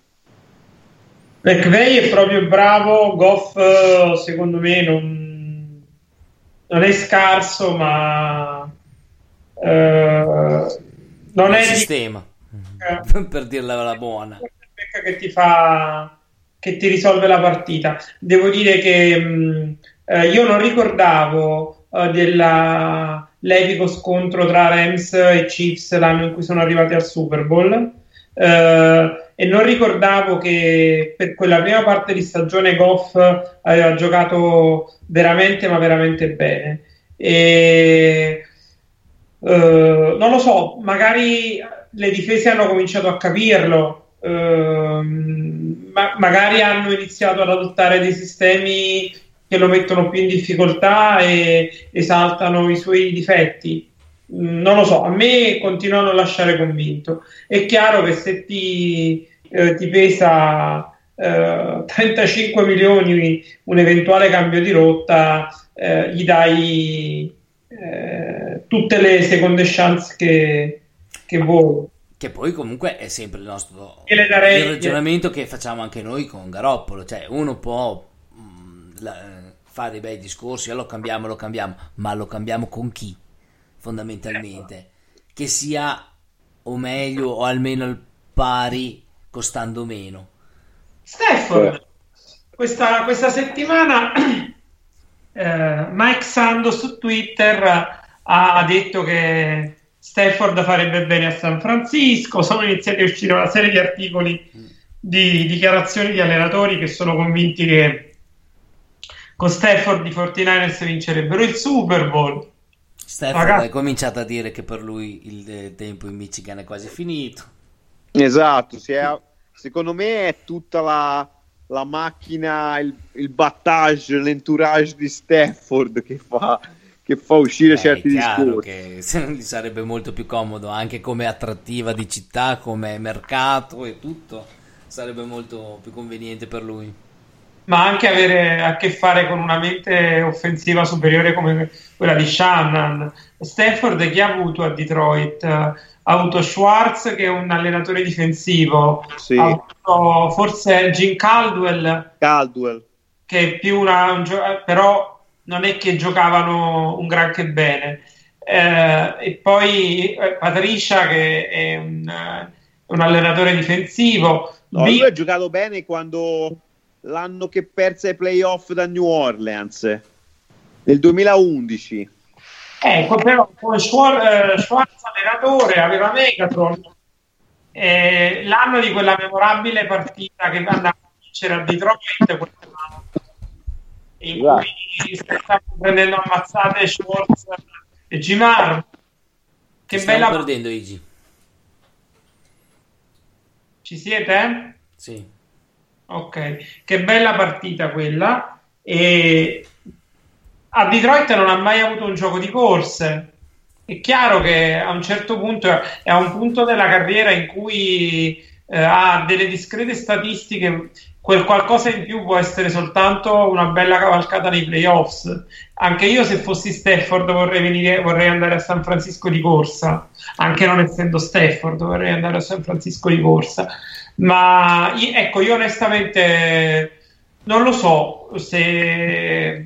McVay è proprio bravo, Goff secondo me non, non è scarso, ma Uh, non è sistema di... uh, per dirla la buona, che ti fa, che ti risolve la partita. Devo dire che mh, uh, io non ricordavo uh, della, l'epico scontro tra Rams e Chiefs l'anno in cui sono arrivati al Super Bowl, uh, e non ricordavo che per quella prima parte di stagione Goff aveva giocato veramente ma veramente bene. E Uh, non lo so, magari le difese hanno cominciato a capirlo, uh, ma magari hanno iniziato ad adottare dei sistemi che lo mettono più in difficoltà e esaltano i suoi difetti. Mm, non lo so, a me continua a non lasciare convinto. È chiaro che se ti, eh, ti pesa eh, uh, trentacinque milioni, un eventuale cambio di rotta, uh, gli dai uh, tutte le seconde chance che, che vuoi. Che poi comunque è sempre il nostro E le darei- il ragionamento che facciamo anche noi con Garoppolo, cioè uno può mh, la- fare dei bei discorsi, "Ah, lo cambiamo, lo cambiamo", ma lo cambiamo con chi? Fondamentalmente che sia o meglio o almeno al pari, costando meno. Stafford, questa, questa settimana eh, Mike Sando su Twitter ha detto che Stafford farebbe bene a San Francisco. Sono iniziati a uscire una serie di articoli di dichiarazioni di allenatori che sono convinti che con Stafford i quarantanovers vincerebbero il Super Bowl. Stafford Ragazzi- è cominciato a dire che per lui il eh, tempo in Michigan è quasi finito. Esatto, si è- secondo me è tutta la, la macchina, il, il battage, l'entourage di Stafford che fa, che fa uscire Eh, certi è chiaro discorsi. che se- gli sarebbe molto più comodo anche come attrattiva di città, come mercato e tutto, sarebbe molto più conveniente per lui. Ma anche avere a che fare con una mente offensiva superiore come quella di Shannon. Stafford chi ha avuto a Detroit? Ha avuto Schwartz che è un allenatore difensivo, Sì. ha avuto forse Jim Caldwell Caldwell. che è più una un gio- però non è che giocavano un granché bene. Eh, e poi eh, Patricia che è un, eh, un allenatore difensivo. No, Bi- lui ha giocato bene quando l'anno che perse ai playoff da New Orleans nel duemilaundici. Ecco, però con Schwar- eh, Schwartz allenatore aveva Megatron. Eh, l'anno di quella memorabile partita che andava a vincere a Detroit, quell'anno, in cui stavano prendendo ammazzate Schwartz e Gimar. Che Stiamo bella. perdendo, Igi. Ci siete? Sì. Ok, che bella partita quella. E a Detroit non ha mai avuto un gioco di corse. È chiaro che a un certo punto è a un punto della carriera in cui eh, ha delle discrete statistiche, quel qualcosa in più può essere soltanto una bella cavalcata nei playoffs. Anche io, se fossi Stafford, vorrei venire, vorrei andare a San Francisco di corsa, anche non essendo Stafford, vorrei andare a San Francisco di corsa. Ma io- ecco, io onestamente non lo so se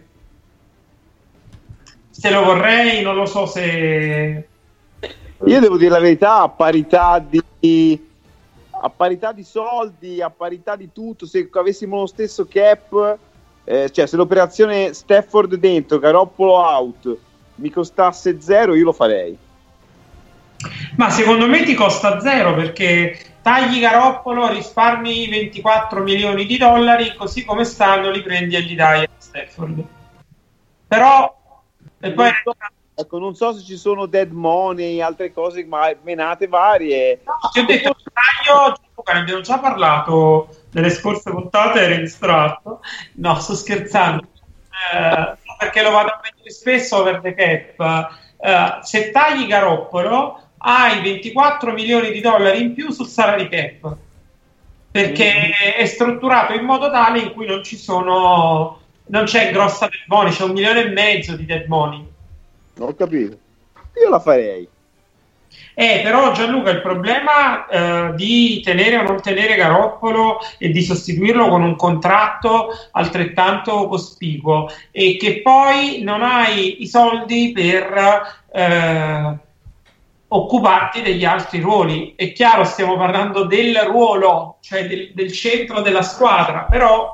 se lo vorrei, non lo so se Io devo dire la verità, a parità di a parità di soldi, a parità di tutto, se avessimo lo stesso cap, eh, cioè se l'operazione Stafford dentro, Garoppolo out mi costasse zero, io lo farei. ma secondo me ti costa zero, perché tagli Garoppolo, risparmi ventiquattro milioni di dollari, così come stanno li prendi e gli dai a Stafford. Però e poi Non so, ecco, non so se ci sono dead money, altre cose, ma menate varie. no, ti ho detto il taglio, Luca, ne abbiamo già parlato nelle scorse puntate, eri distratto. No, sto scherzando. Eh, perché lo vado a vedere spesso over the cap. Eh, se tagli Garoppolo hai ventiquattro milioni di dollari in più sul salary cap, perché è strutturato in modo tale in cui non ci sono non c'è grossa dead money, c'è un milione e mezzo di dead money. Non ho capito. Io la farei. Eh, però Gianluca, il problema eh, di tenere o non tenere Garoppolo e di sostituirlo con un contratto altrettanto cospicuo e che poi non hai i soldi per eh, occuparti degli altri ruoli. È chiaro, stiamo parlando del ruolo, cioè del, del centro della squadra, però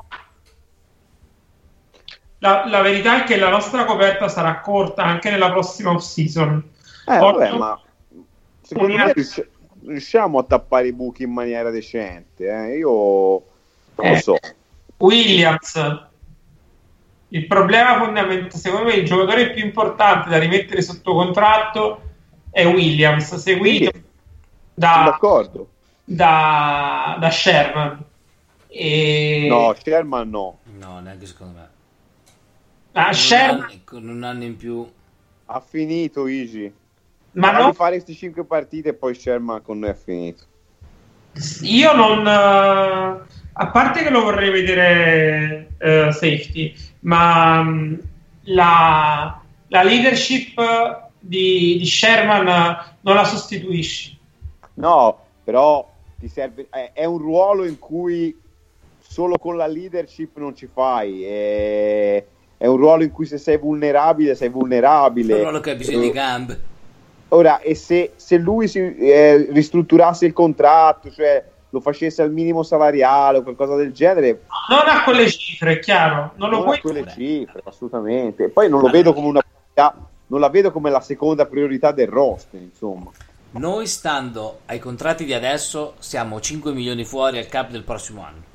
la, la verità è che la nostra coperta sarà corta anche nella prossima off-season. Eh, Oggi- vabbè, ma secondo me riusci- riusciamo a tappare i buchi in maniera decente. Eh? Io non lo Eh. so. Williams, il problema fondamentale, secondo me il giocatore più importante da rimettere sotto contratto è Williams, seguito Sì, sono da, d'accordo. da, da Sherman. E... No, Sherman no. No, neanche secondo me. Ah, Con un, Sherman, anno, con un anno in più. Ha finito Easy. ma Farà no, di fare queste cinque partite e poi Sherman con noi ha finito. io non, eh, a parte che lo vorrei vedere uh, safety, ma um, la, la leadership di, di Sherman non la sostituisci. No, però ti serve, è, è un ruolo in cui solo con la leadership non ci fai, è, è un ruolo in cui se sei vulnerabile sei vulnerabile. È un ruolo che ha bisogno di gambe. Ora, e se, se lui si eh, ristrutturasse il contratto, cioè lo facesse al minimo salariale o qualcosa del genere, non a quelle cifre, è chiaro, non lo non puoi a quelle fare. cifre, assolutamente. Poi non lo vedo come una non la vedo come la seconda priorità del roster, insomma. Noi, stando ai contratti di adesso, siamo cinque milioni fuori al cap del prossimo anno.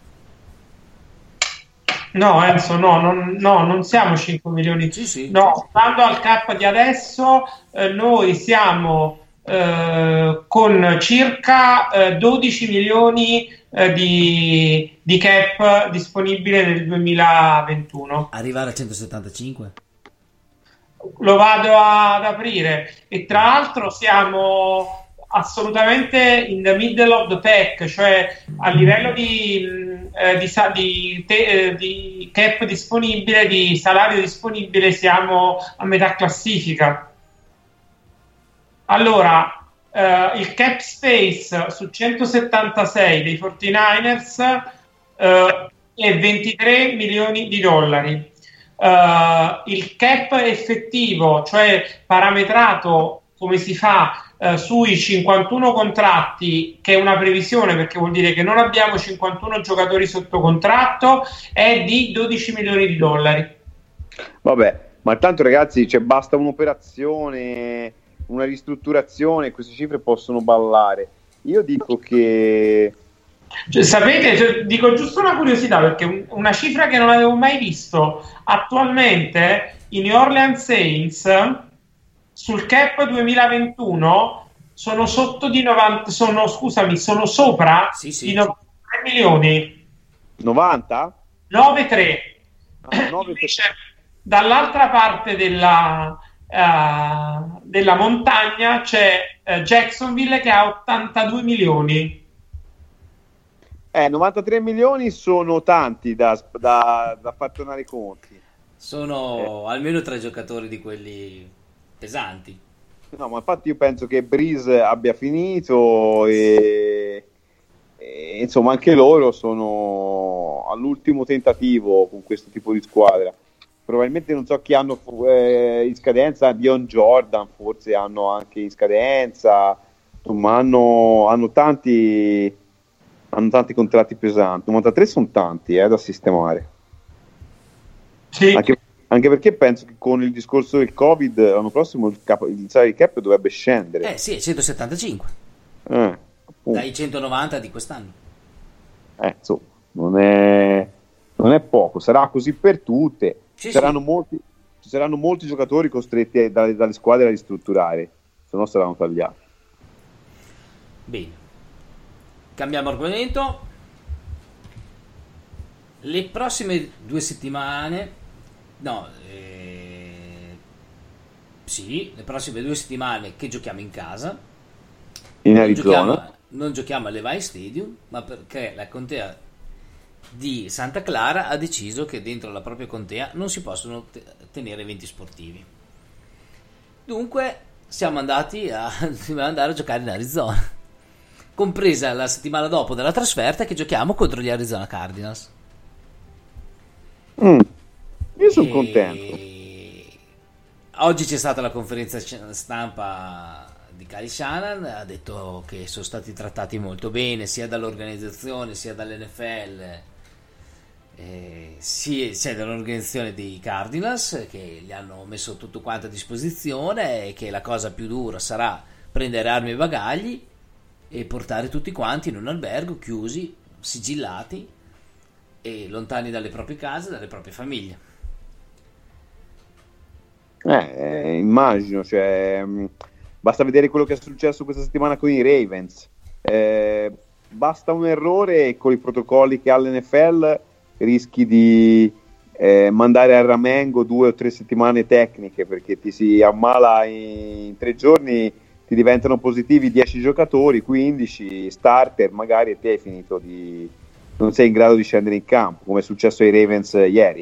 No, Enzo, no, non, no, non siamo cinque milioni. Sì, sì. No, stando al cap di adesso, eh, noi siamo eh, con circa eh, dodici milioni eh, di, di cap disponibile nel duemilaventuno. Arrivare a centosettantacinque? Lo vado ad aprire. E tra l'altro siamo assolutamente in the middle of the pack, cioè a livello di, eh, di, di, te, di cap disponibile, di salario disponibile, siamo a metà classifica. Allora, eh, il cap space su centosettantasei dei quarantanovers eh, è ventitré milioni di dollari. Uh, il cap effettivo, cioè parametrato come si fa uh, sui cinquantuno contratti, che è una previsione perché vuol dire che non abbiamo cinquantuno giocatori sotto contratto, è di dodici milioni di dollari. Vabbè, ma tanto ragazzi, cioè, basta un'operazione, una ristrutturazione, queste cifre possono ballare. Io dico che Cioè, sapete, cioè, dico giusto una curiosità, perché un, una cifra che non avevo mai visto: attualmente i New Orleans Saints sul cap duemilaventuno sono sotto di novanta, sono, scusami, sono sopra sì, sì. di novantatré milioni. novanta? nove tre. Ah, nove tre. Invece, dall'altra parte della, uh, della montagna c'è uh, Jacksonville che ha ottantadue milioni. Eh, novantatré milioni sono tanti da, da, da far tornare i conti. Sono eh. almeno tre giocatori di quelli pesanti. No, ma infatti io penso che Breeze abbia finito e, e insomma anche loro sono all'ultimo tentativo con questo tipo di squadra. Probabilmente non so chi hanno eh, in scadenza, Dion Jordan forse hanno anche in scadenza, insomma hanno, hanno tanti... hanno tanti contratti pesanti. novantatré sono tanti eh, da sistemare. Sì. Anche, anche perché penso che con il discorso del Covid l'anno prossimo il, capo, il salary cap dovrebbe scendere. Eh sì, è centosettantacinque Eh, dai centonovanta di quest'anno. Eh, insomma, non è, non è poco. Sarà così per tutte. Sì, ci, saranno sì. molti, ci saranno molti giocatori costretti dalle, dalle squadre a ristrutturare, se no saranno tagliati. Bene. Cambiamo argomento. Le prossime due settimane, no, eh, sì, le prossime due settimane che giochiamo in casa, In non Arizona. giochiamo, non giochiamo alle Levi Stadium, ma perché la contea di Santa Clara ha deciso che dentro la propria contea non si possono te- tenere eventi sportivi. Dunque siamo andati a, dobbiamo andare a giocare in Arizona, compresa la settimana dopo della trasferta che giochiamo contro gli Arizona Cardinals. Mm. Io sono E... contento. Oggi c'è stata la conferenza stampa di Kyle Shanahan, ha detto che sono stati trattati molto bene sia dall'organizzazione sia dall'N F L, eh, sia, sia dall'organizzazione dei Cardinals, che gli hanno messo tutto quanto a disposizione, e che la cosa più dura sarà prendere armi e bagagli e portare tutti quanti in un albergo, chiusi, sigillati e lontani dalle proprie case, dalle proprie famiglie. Eh, immagino, cioè, mh, basta vedere quello che è successo questa settimana con i Ravens. Eh, basta un errore e con i protocolli che ha l'N F L rischi di eh, mandare a ramengo due o tre settimane tecniche, perché ti si ammala in, in tre giorni, ti diventano positivi dieci giocatori, quindici starter magari, e ti hai finito di, non sei in grado di scendere in campo, come è successo ai Ravens ieri.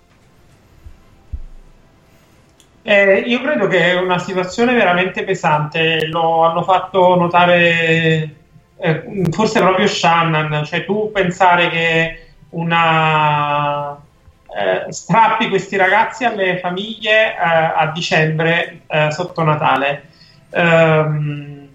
Eh, io credo che è una situazione veramente pesante, lo hanno fatto notare eh, forse proprio Shannon, cioè tu pensare che una eh, strappi questi ragazzi alle famiglie eh, a dicembre eh, sotto Natale ehm,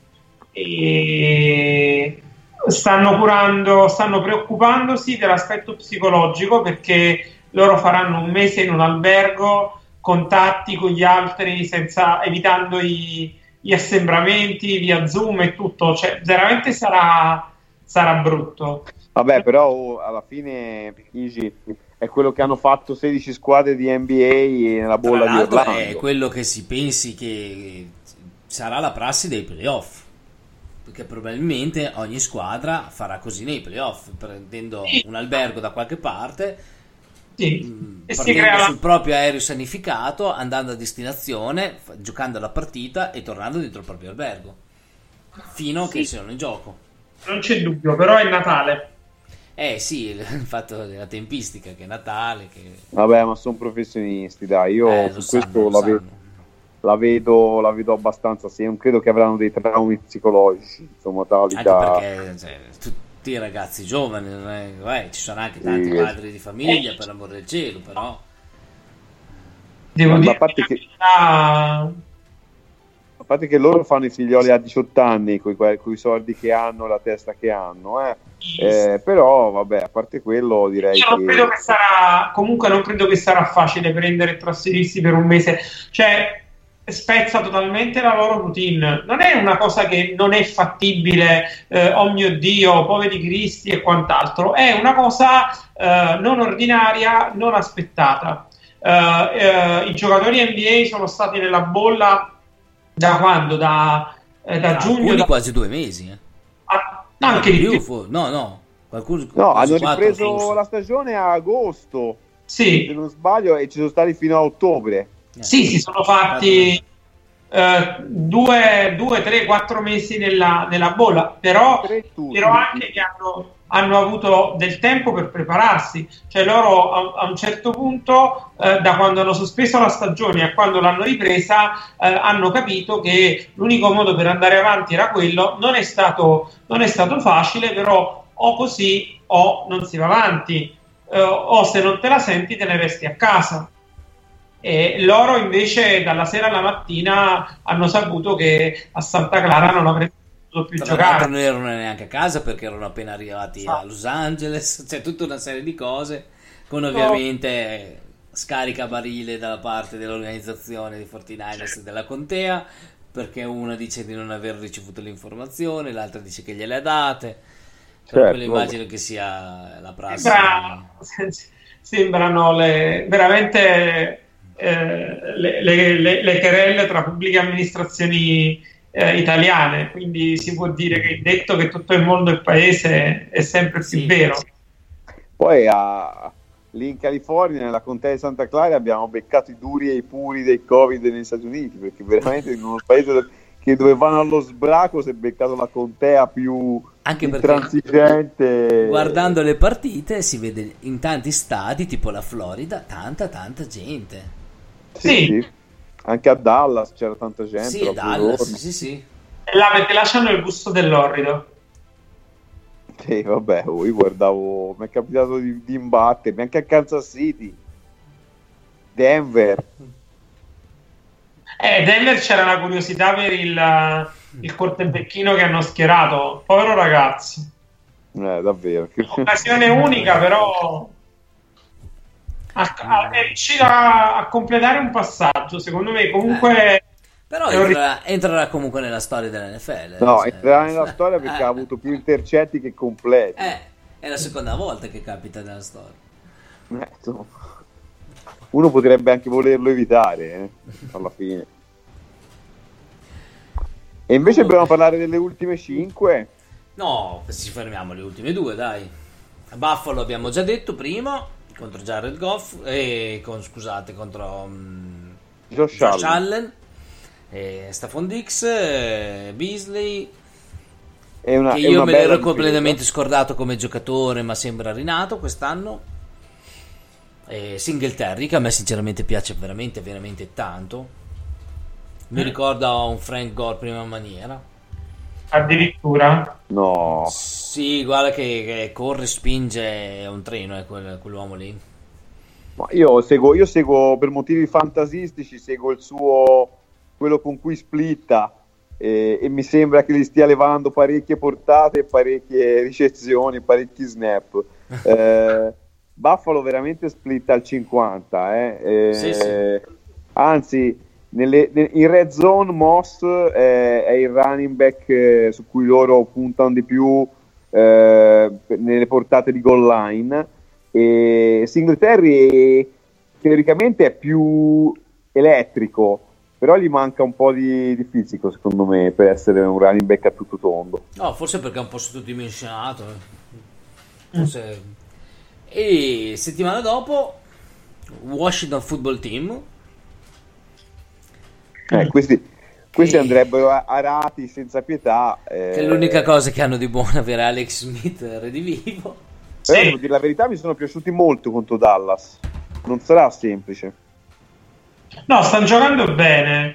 e stanno curando, stanno preoccupandosi dell'aspetto psicologico, perché loro faranno un mese in un albergo, contatti con gli altri senza, evitando i, gli assembramenti via Zoom e tutto, cioè veramente sarà, sarà brutto. Vabbè, però oh, alla fine Igi, è quello che hanno fatto sedici squadre di N B A nella bolla di Orlando. È quello che si pensi che sarà la prassi dei playoff, perché probabilmente ogni squadra farà così nei playoff, prendendo sì. un albergo da qualche parte, sì. mh, e partendo crea... sul proprio aereo sanificato, andando a destinazione, f- giocando la partita e tornando dentro il proprio albergo fino a sì. che siano in gioco. Non c'è dubbio, però è Natale. Eh sì, il fatto della tempistica, che è Natale, che... Vabbè, ma sono professionisti, dai, io Eh, su lo questo sanno, lo la, ve- sanno. la vedo la vedo abbastanza, sì, non credo che avranno dei traumi psicologici, insomma, tali Anche da... perché cioè, tutti i ragazzi giovani, non è... Beh, ci sono anche tanti Sì. padri di famiglia, per l'amor del cielo, però... Devo Ma dire a parte che... Ah, A parte che loro fanno i figlioli a diciotto anni con i soldi che hanno, la testa che hanno, eh. Eh, però vabbè, a parte quello direi io non che... credo che sarà, comunque non credo che sarà facile prendere e trasferirsi per un mese, cioè spezza totalmente la loro routine. Non è una cosa che non è fattibile, eh, oh mio Dio, poveri cristi e quant'altro, è una cosa eh, non ordinaria, non aspettata. Eh, eh, i giocatori N B A sono stati nella bolla da quando? Da, eh, da giugno? Alcuni Da... quasi due mesi, eh. Ah, anche di più. fu- no, no. Qualcuno, No, quasi hanno quattro, ripreso forse. la stagione a agosto, Sì. se non sbaglio, e ci sono stati fino a ottobre. Eh. Sì, si sono fatti eh, due, due, tre, quattro mesi nella, nella bolla, però, Tre tutti. però anche che hanno, hanno avuto del tempo per prepararsi, cioè loro a, a un certo punto, eh, da quando hanno sospeso la stagione a quando l'hanno ripresa, eh, hanno capito che l'unico modo per andare avanti era quello. Non è stato, non è stato facile, però o così o non si va avanti, eh, o se non te la senti te ne resti a casa. E loro invece dalla sera alla mattina hanno saputo che a Santa Clara non avrebbero potuto più Tra giocare. l'altro non erano neanche a casa perché erano appena arrivati Ah. a Los Angeles, c'è tutta una serie di cose, con ovviamente scarica barile dalla parte dell'organizzazione dei quarantanovers e della contea, perché una dice di non aver ricevuto l'informazione, l'altra dice che gliele ha date. Per Certo, quello immagino che sia la prassi. Sembra, sembrano le, veramente eh, le, le, le, le querelle tra pubbliche amministrazioni eh, italiane, quindi si può dire che il detto che tutto il mondo è il paese è sempre più Sì. vero. Poi a... lì in California, nella contea di Santa Clara, abbiamo beccato i duri e i puri del Covid negli Stati Uniti, perché veramente in uno paese che dove vanno allo sbraco si è beccato la contea più Anche perché intransigente. guardando le partite si vede in tanti stati, tipo la Florida, tanta tanta gente. Sì, Sì. sì. Anche a Dallas c'era tanta gente. Sì, l'altro Dallas, giorno. sì, sì. E là perché lasciano il gusto dell'orrido. Sì, vabbè, oh, io guardavo, mi è capitato di, di imbattermi anche a Kansas City, Denver. Eh, Denver c'era una curiosità per il, il quarterbacchino che hanno schierato, povero ragazzo. Eh, davvero. Occasione unica, però a- a- è riuscito a, a completare un passaggio. Secondo me, comunque, Però è un ri- entrerà, entrerà comunque nella storia dell'N F L. No, cioè, entrerà nella eh, storia perché eh, ha avuto più intercetti che completi. Eh, è la seconda volta che capita nella storia. Eh, insomma, uno potrebbe anche volerlo evitare, eh, alla fine. E invece dobbiamo parlare delle ultime cinque. No, ci fermiamo alle ultime due, dai. Buffalo abbiamo già detto prima, contro Jared Goff, e con, scusate, contro um, Josh, Josh Allen. Allen, e Stephon Diggs, e Beasley, è una, che è io una me bella l'ero difesa. completamente scordato come giocatore, ma sembra rinato quest'anno. E Singletary, che a me sinceramente piace veramente veramente tanto, mi ricorda un Frank Gore prima maniera. Addirittura? No. Sì, guarda che, che corre, spinge, è un treno, è quel, quell'uomo lì. Ma io seguo, io seguo per motivi fantasistici, seguo il suo, quello con cui splitta, e, e mi sembra che gli stia levando parecchie portate, parecchie ricezioni, parecchi snap. eh, Buffalo veramente splitta al cinquanta, eh. Eh, Sì, sì. Anzi, nelle, ne- in red zone Moss eh, è il running back eh, su cui loro puntano di più eh, nelle portate di goal line, e Singletary teoricamente è più elettrico, però gli manca un po' di, di fisico, secondo me, per essere un running back a tutto tondo. No, forse perché è un po' sottodimensionato. eh. Forse... E settimana dopo Washington Football Team, Eh, questi questi Che- andrebbero a- arati senza pietà. eh, che è l'unica cosa che hanno di buono avere Alex Smith redivivo. Però Sì. devo dire la verità, mi sono piaciuti molto contro Dallas. Non sarà semplice. No, stanno giocando bene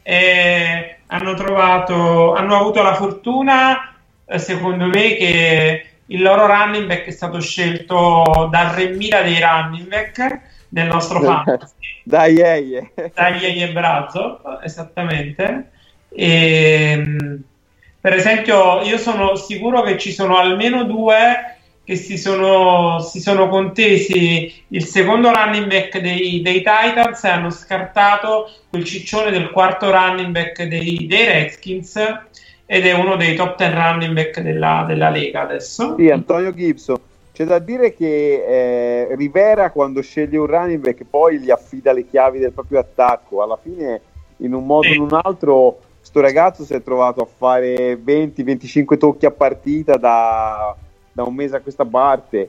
e hanno trovato, hanno avuto la fortuna, eh, secondo me, che il loro running back è stato scelto dal re Mira dei running back del nostro fantasy, Dai, ehi, eh. dagli e Brazzo, esattamente. E, mh, per esempio, io sono sicuro che ci sono almeno due che si sono, si sono contesi il secondo running back dei, dei Titans e hanno scartato quel ciccione del quarto running back dei, dei Redskins, ed è uno dei top dieci running back della, della Lega adesso. Sì, Antonio Gibson. C'è da dire che eh, Rivera, quando sceglie un running back, poi gli affida le chiavi del proprio attacco. Alla fine, in un modo o Sì. in un altro, sto ragazzo si è trovato a fare venti venticinque tocchi a partita da, da un mese a questa parte.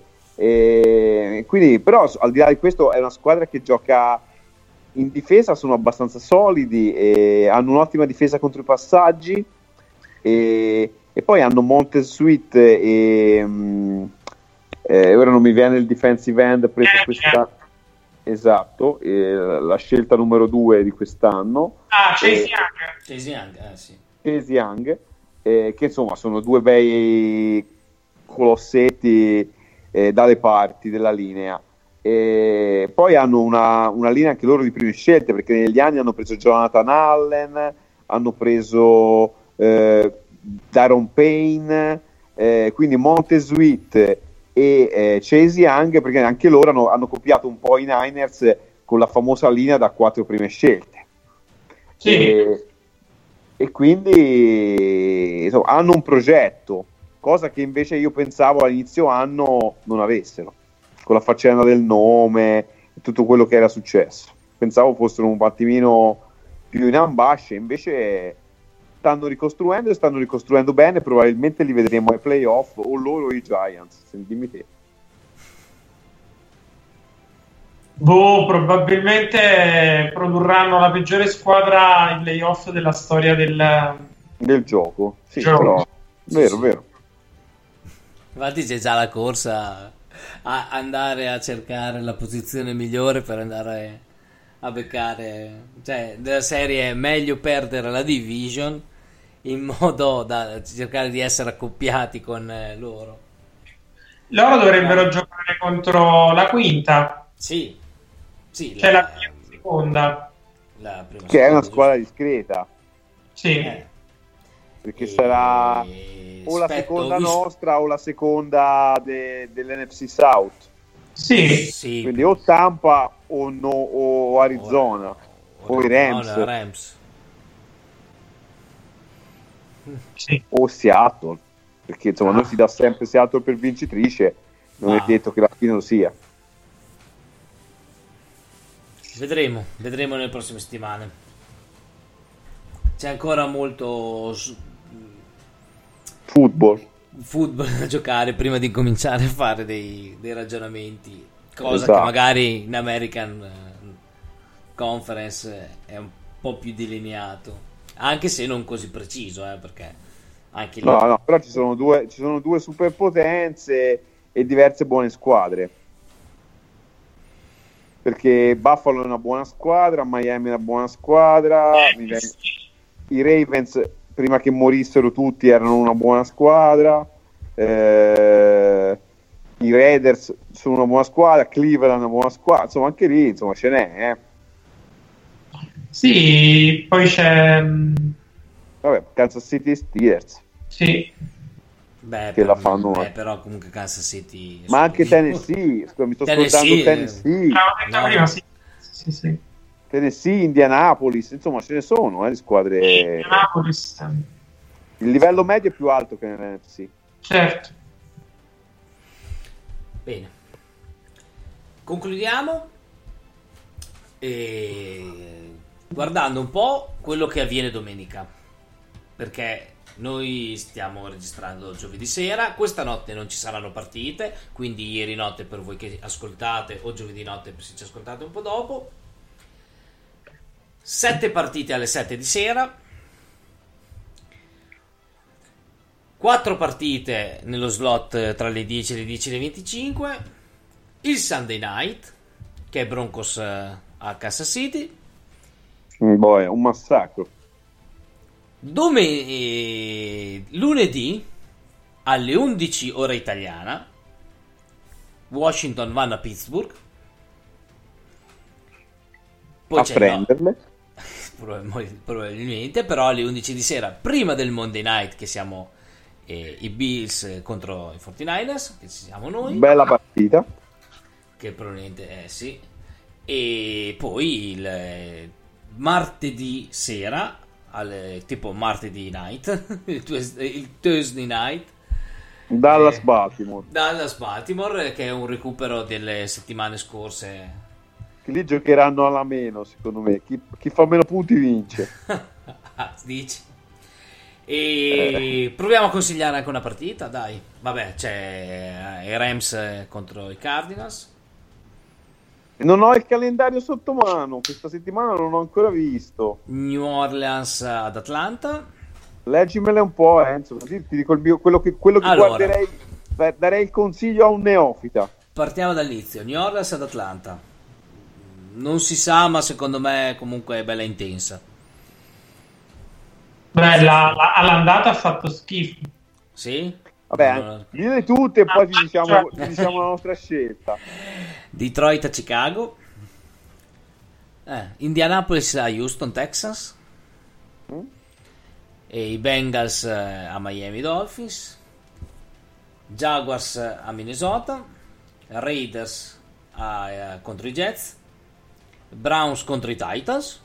E quindi, però, al di là di questo, è una squadra che gioca in difesa, sono abbastanza solidi, e hanno un'ottima difesa contro i passaggi, e, e poi hanno Montez Sweat e mh, eh, ora non mi viene il defensive end preso Eh, quest'anno, esatto, eh, la scelta numero due di quest'anno, Ah, Chase Eh, Young. Chase Young, eh sì. Chase Young, eh, che insomma sono due bei colossetti eh, dalle parti della linea. E poi hanno una, una linea anche loro di prime scelte, perché negli anni hanno preso Jonathan Allen, hanno preso eh, Daron Payne, eh, quindi Montez Sweat e eh, Chase Young, perché anche loro hanno, hanno copiato un po' i Niners con la famosa linea da quattro prime scelte. Sì. E, e quindi insomma, hanno un progetto, cosa che invece io pensavo all'inizio anno non avessero, con la faccenda del nome e tutto quello che era successo. Pensavo fossero un attimino più in ambasce, invece stanno ricostruendo e stanno ricostruendo bene. Probabilmente li vedremo ai playoff, o loro o i Giants, se dimmi te. Boh, probabilmente produrranno la peggiore squadra ai playoff della storia del... Del gioco, sì, Gioco. però vero, sì. vero. Infatti c'è già la corsa a andare a cercare la posizione migliore per andare a beccare, cioè della serie è meglio perdere la division in modo da cercare di essere accoppiati con eh, loro. Loro dovrebbero giocare contro la quinta, Sì, sì, cioè la prima e seconda. la prima Che è una seconda, squadra discreta, Sì. giusto? Eh, perché e- sarà o la aspetta, seconda ho visto- nostra o la seconda de- dell'N F C South, Sì. Sì, quindi o Tampa o, no, o Arizona o i Rams. no, no, Rams. Sì. o Seattle, perché insomma noi si dà sempre Seattle per vincitrice, non Ah. è detto che la fine lo sia. Vedremo, vedremo nelle prossime settimane. C'è ancora molto s- Football, football da giocare prima di cominciare a fare dei, dei ragionamenti, cosa Esatto. che magari in American eh, Conference è un po' più delineato, anche se non così preciso, eh, perché Anche lì. No, no, però ci sono due, ci sono due superpotenze e diverse buone squadre. Perché Buffalo è una buona squadra, Miami è una buona squadra, i Ravens prima che morissero tutti erano una buona squadra, eh, i Raiders sono una buona squadra, Cleveland è una buona squadra, insomma anche lì insomma ce n'è. Eh. Sì, poi c'è... Vabbè, Kansas City Steelers. Sì. Beh, che per, la fanno. Beh, però comunque Kansas City. Ma anche Tennessee, scusa, mi sto scordando Tennessee. No, no. Prima, sì. Sì, sì. Tennessee, Indianapolis, insomma ce ne sono eh, le squadre. Indianapolis. Il livello medio è più alto che nell'N F C. Certo. Bene. Concludiamo e... guardando un po' quello che avviene domenica. Perché noi stiamo registrando giovedì sera, questa notte non ci saranno partite, quindi ieri notte per voi che ascoltate o giovedì notte se ci ascoltate un po' dopo. Sette partite alle sette di sera, quattro partite nello slot tra le dieci e le dieci e le venticinque, il Sunday Night che è Broncos a Kansas City. Boh, è un massacro. Dome- eh, lunedì alle undici ora italiana Washington vanno a Pittsburgh, poi a c'è prenderle no, probabilmente, però alle undici di sera prima del Monday Night che siamo eh, i Bills contro i quarantanovers, che siamo noi, bella partita che probabilmente eh, sì, e poi il eh, martedì sera al, tipo martedì night il Thursday night Dallas eh, Baltimore Dallas Baltimore, che è un recupero delle settimane scorse. Che lì giocheranno alla meno, secondo me chi, chi fa meno punti vince. Dici? E eh. proviamo a consigliare anche una partita, dai. Vabbè, c'è i Rams contro i Cardinals. Non ho il calendario sotto mano, questa settimana non ho ancora visto. New Orleans ad Atlanta. Leggimele un po', Enzo, così ti dico il mio, quello che, quello che allora, guarderei, darei il consiglio a un neofita. Partiamo dall'inizio. New Orleans ad Atlanta. Non si sa, ma secondo me comunque è bella intensa. Beh, la, la, all'andata ha fatto schifo. Sì? Vabbè, no. dile tutte e poi ti diciamo, ti diciamo la nostra scelta. Detroit a Chicago, eh, Indianapolis a Houston, Texas, mm? e i Bengals a Miami Dolphins, Jaguars a Minnesota, Raiders a, a, contro i Jets, Browns contro i Titans,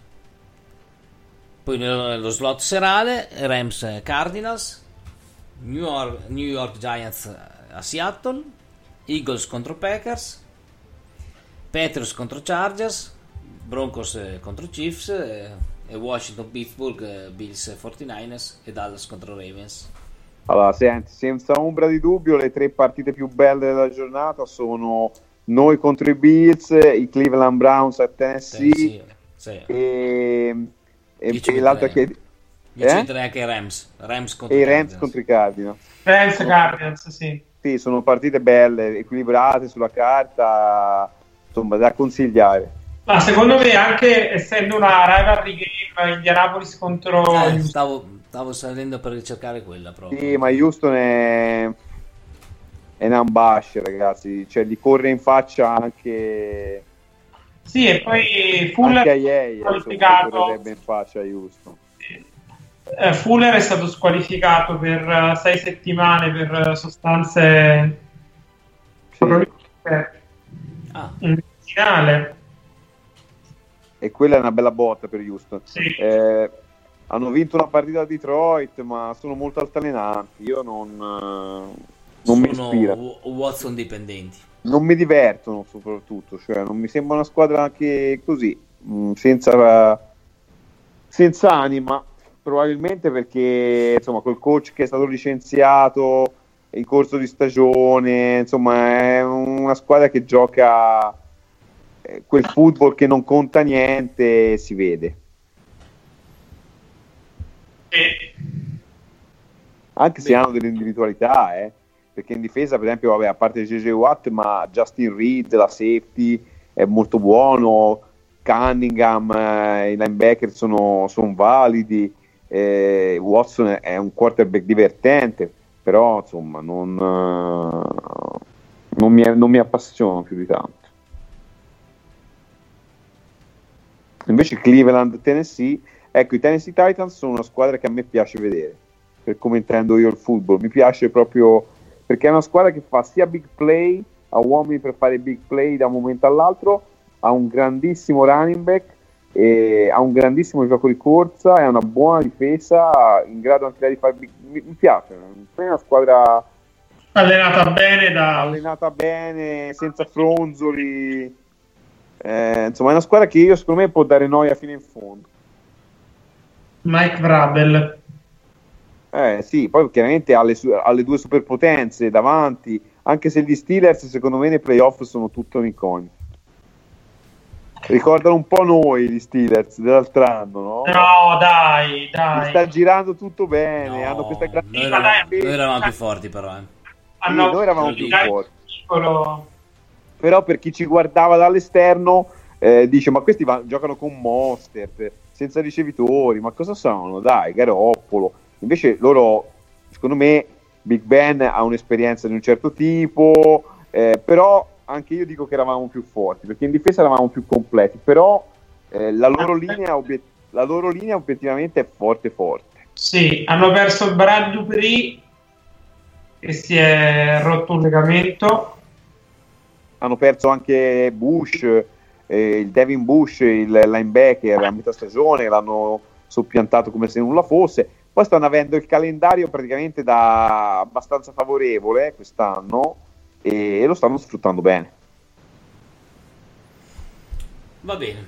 poi nello, nello slot serale Rams Cardinals, New York, New York Giants a Seattle, Eagles contro Packers, Patriots contro Chargers, Broncos contro Chiefs e Washington Pittsburgh, Bills quarantanovers e Dallas contro Ravens. Allora, senti, senza ombra di dubbio le tre partite più belle della giornata sono noi contro i Bills, i Cleveland Browns a Tennessee, Tennessee sì. e, e, e l'altra che io eh? ci anche i Rams, Rams contro e i Cardinals. Rams contro i Cardinals. Rams Cardinals, sì. Sì, sono partite belle, equilibrate sulla carta, insomma, da consigliare. Ma secondo me, anche essendo una rivalry game, Indianapolis contro eh, stavo, stavo salendo per ricercare quella proprio. Sì, ma Houston è è un ambash, ragazzi, cioè gli corre in faccia anche sì, e poi Fuller anche a Yei, squalificato correrebbe in faccia a Houston. Eh, Fuller è stato squalificato per uh, sei settimane per uh, sostanze sì. ah. medicinale. E quella è una bella botta per Houston. Sì. Eh, hanno vinto una partita a Detroit, ma sono molto altalenanti. Io non, eh, non mi ispira. Watson dipendenti. Non mi divertono soprattutto, cioè non mi sembra una squadra anche così, mh, senza, senza anima. Probabilmente perché insomma col coach che è stato licenziato in corso di stagione, insomma è una squadra che gioca eh, quel football che non conta niente, si vede. Sì. anche se hanno delle individualità, eh. Perché in difesa, per esempio, vabbè, a parte J J Watt, ma Justin Reed, la safety, è molto buono, Cunningham, eh, i linebacker sono, sono validi, eh, Watson è un quarterback divertente, però insomma non, uh, non, mi, non mi appassiona più di tanto. Invece Cleveland, Tennessee, ecco, i Tennessee Titans sono una squadra che a me piace vedere, per come intendo io il football, mi piace proprio perché è una squadra che fa sia big play, ha uomini per fare big play da un momento all'altro, ha un grandissimo running back, e ha un grandissimo gioco di corsa e ha una buona difesa, in grado anche di fare big... mi, mi piace, è una squadra allenata bene, da... allenata bene, senza fronzoli, eh, insomma è una squadra che io secondo me può dare noia fino in fondo. Mike Vrabel. Eh sì, poi chiaramente ha le, su- ha le due superpotenze davanti, anche se gli Steelers secondo me nei playoff sono tutto un'incognita. Ricordano un po' noi gli Steelers dell'altro anno, no? No, dai, dai. Mi sta girando tutto bene, No, hanno questa grande... noi eravamo, noi eravamo più forti però, eh. Sì, noi eravamo lo più dico. forti. Piccolo... Però per chi ci guardava dall'esterno eh, dice ma questi va- giocano con Mostert, senza ricevitori, ma cosa sono? Dai, Garoppolo. Invece loro, secondo me, Big Ben ha un'esperienza di un certo tipo, eh, però anche io dico che eravamo più forti, perché in difesa eravamo più completi, però eh, la, loro linea obiet- la loro linea obiettivamente è forte forte. Sì, hanno perso Brad Dupree, che si è rotto un legamento. Hanno perso anche Bush, eh, il Devin Bush, il linebacker a metà stagione, l'hanno soppiantato come se nulla fosse. Poi stanno avendo il calendario praticamente da abbastanza favorevole quest'anno e lo stanno sfruttando bene. Va bene.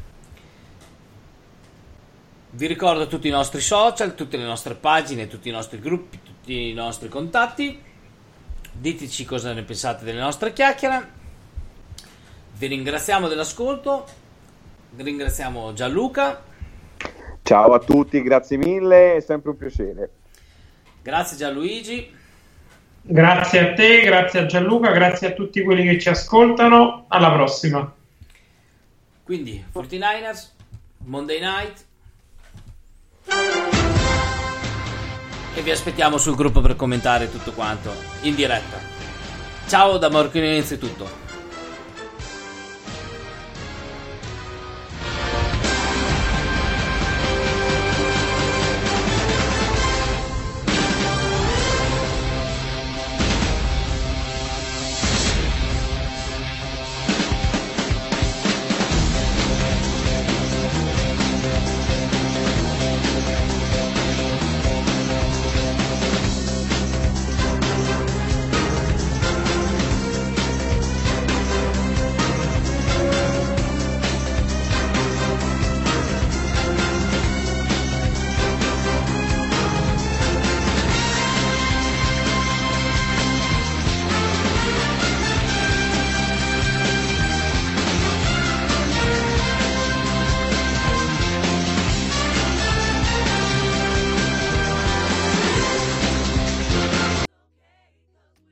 Vi ricordo tutti i nostri social, tutte le nostre pagine, tutti i nostri gruppi, tutti i nostri contatti. Diteci cosa ne pensate delle nostre chiacchiere. Vi ringraziamo dell'ascolto. Ringraziamo Gianluca. Ciao a tutti, grazie mille, è sempre un piacere. Grazie Gianluigi. Grazie a te, grazie a Gianluca, grazie a tutti quelli che ci ascoltano. Alla prossima. Quindi quarantanovers, Monday Night, e vi aspettiamo sul gruppo per commentare tutto quanto in diretta. Ciao da Marco Inizio, tutto.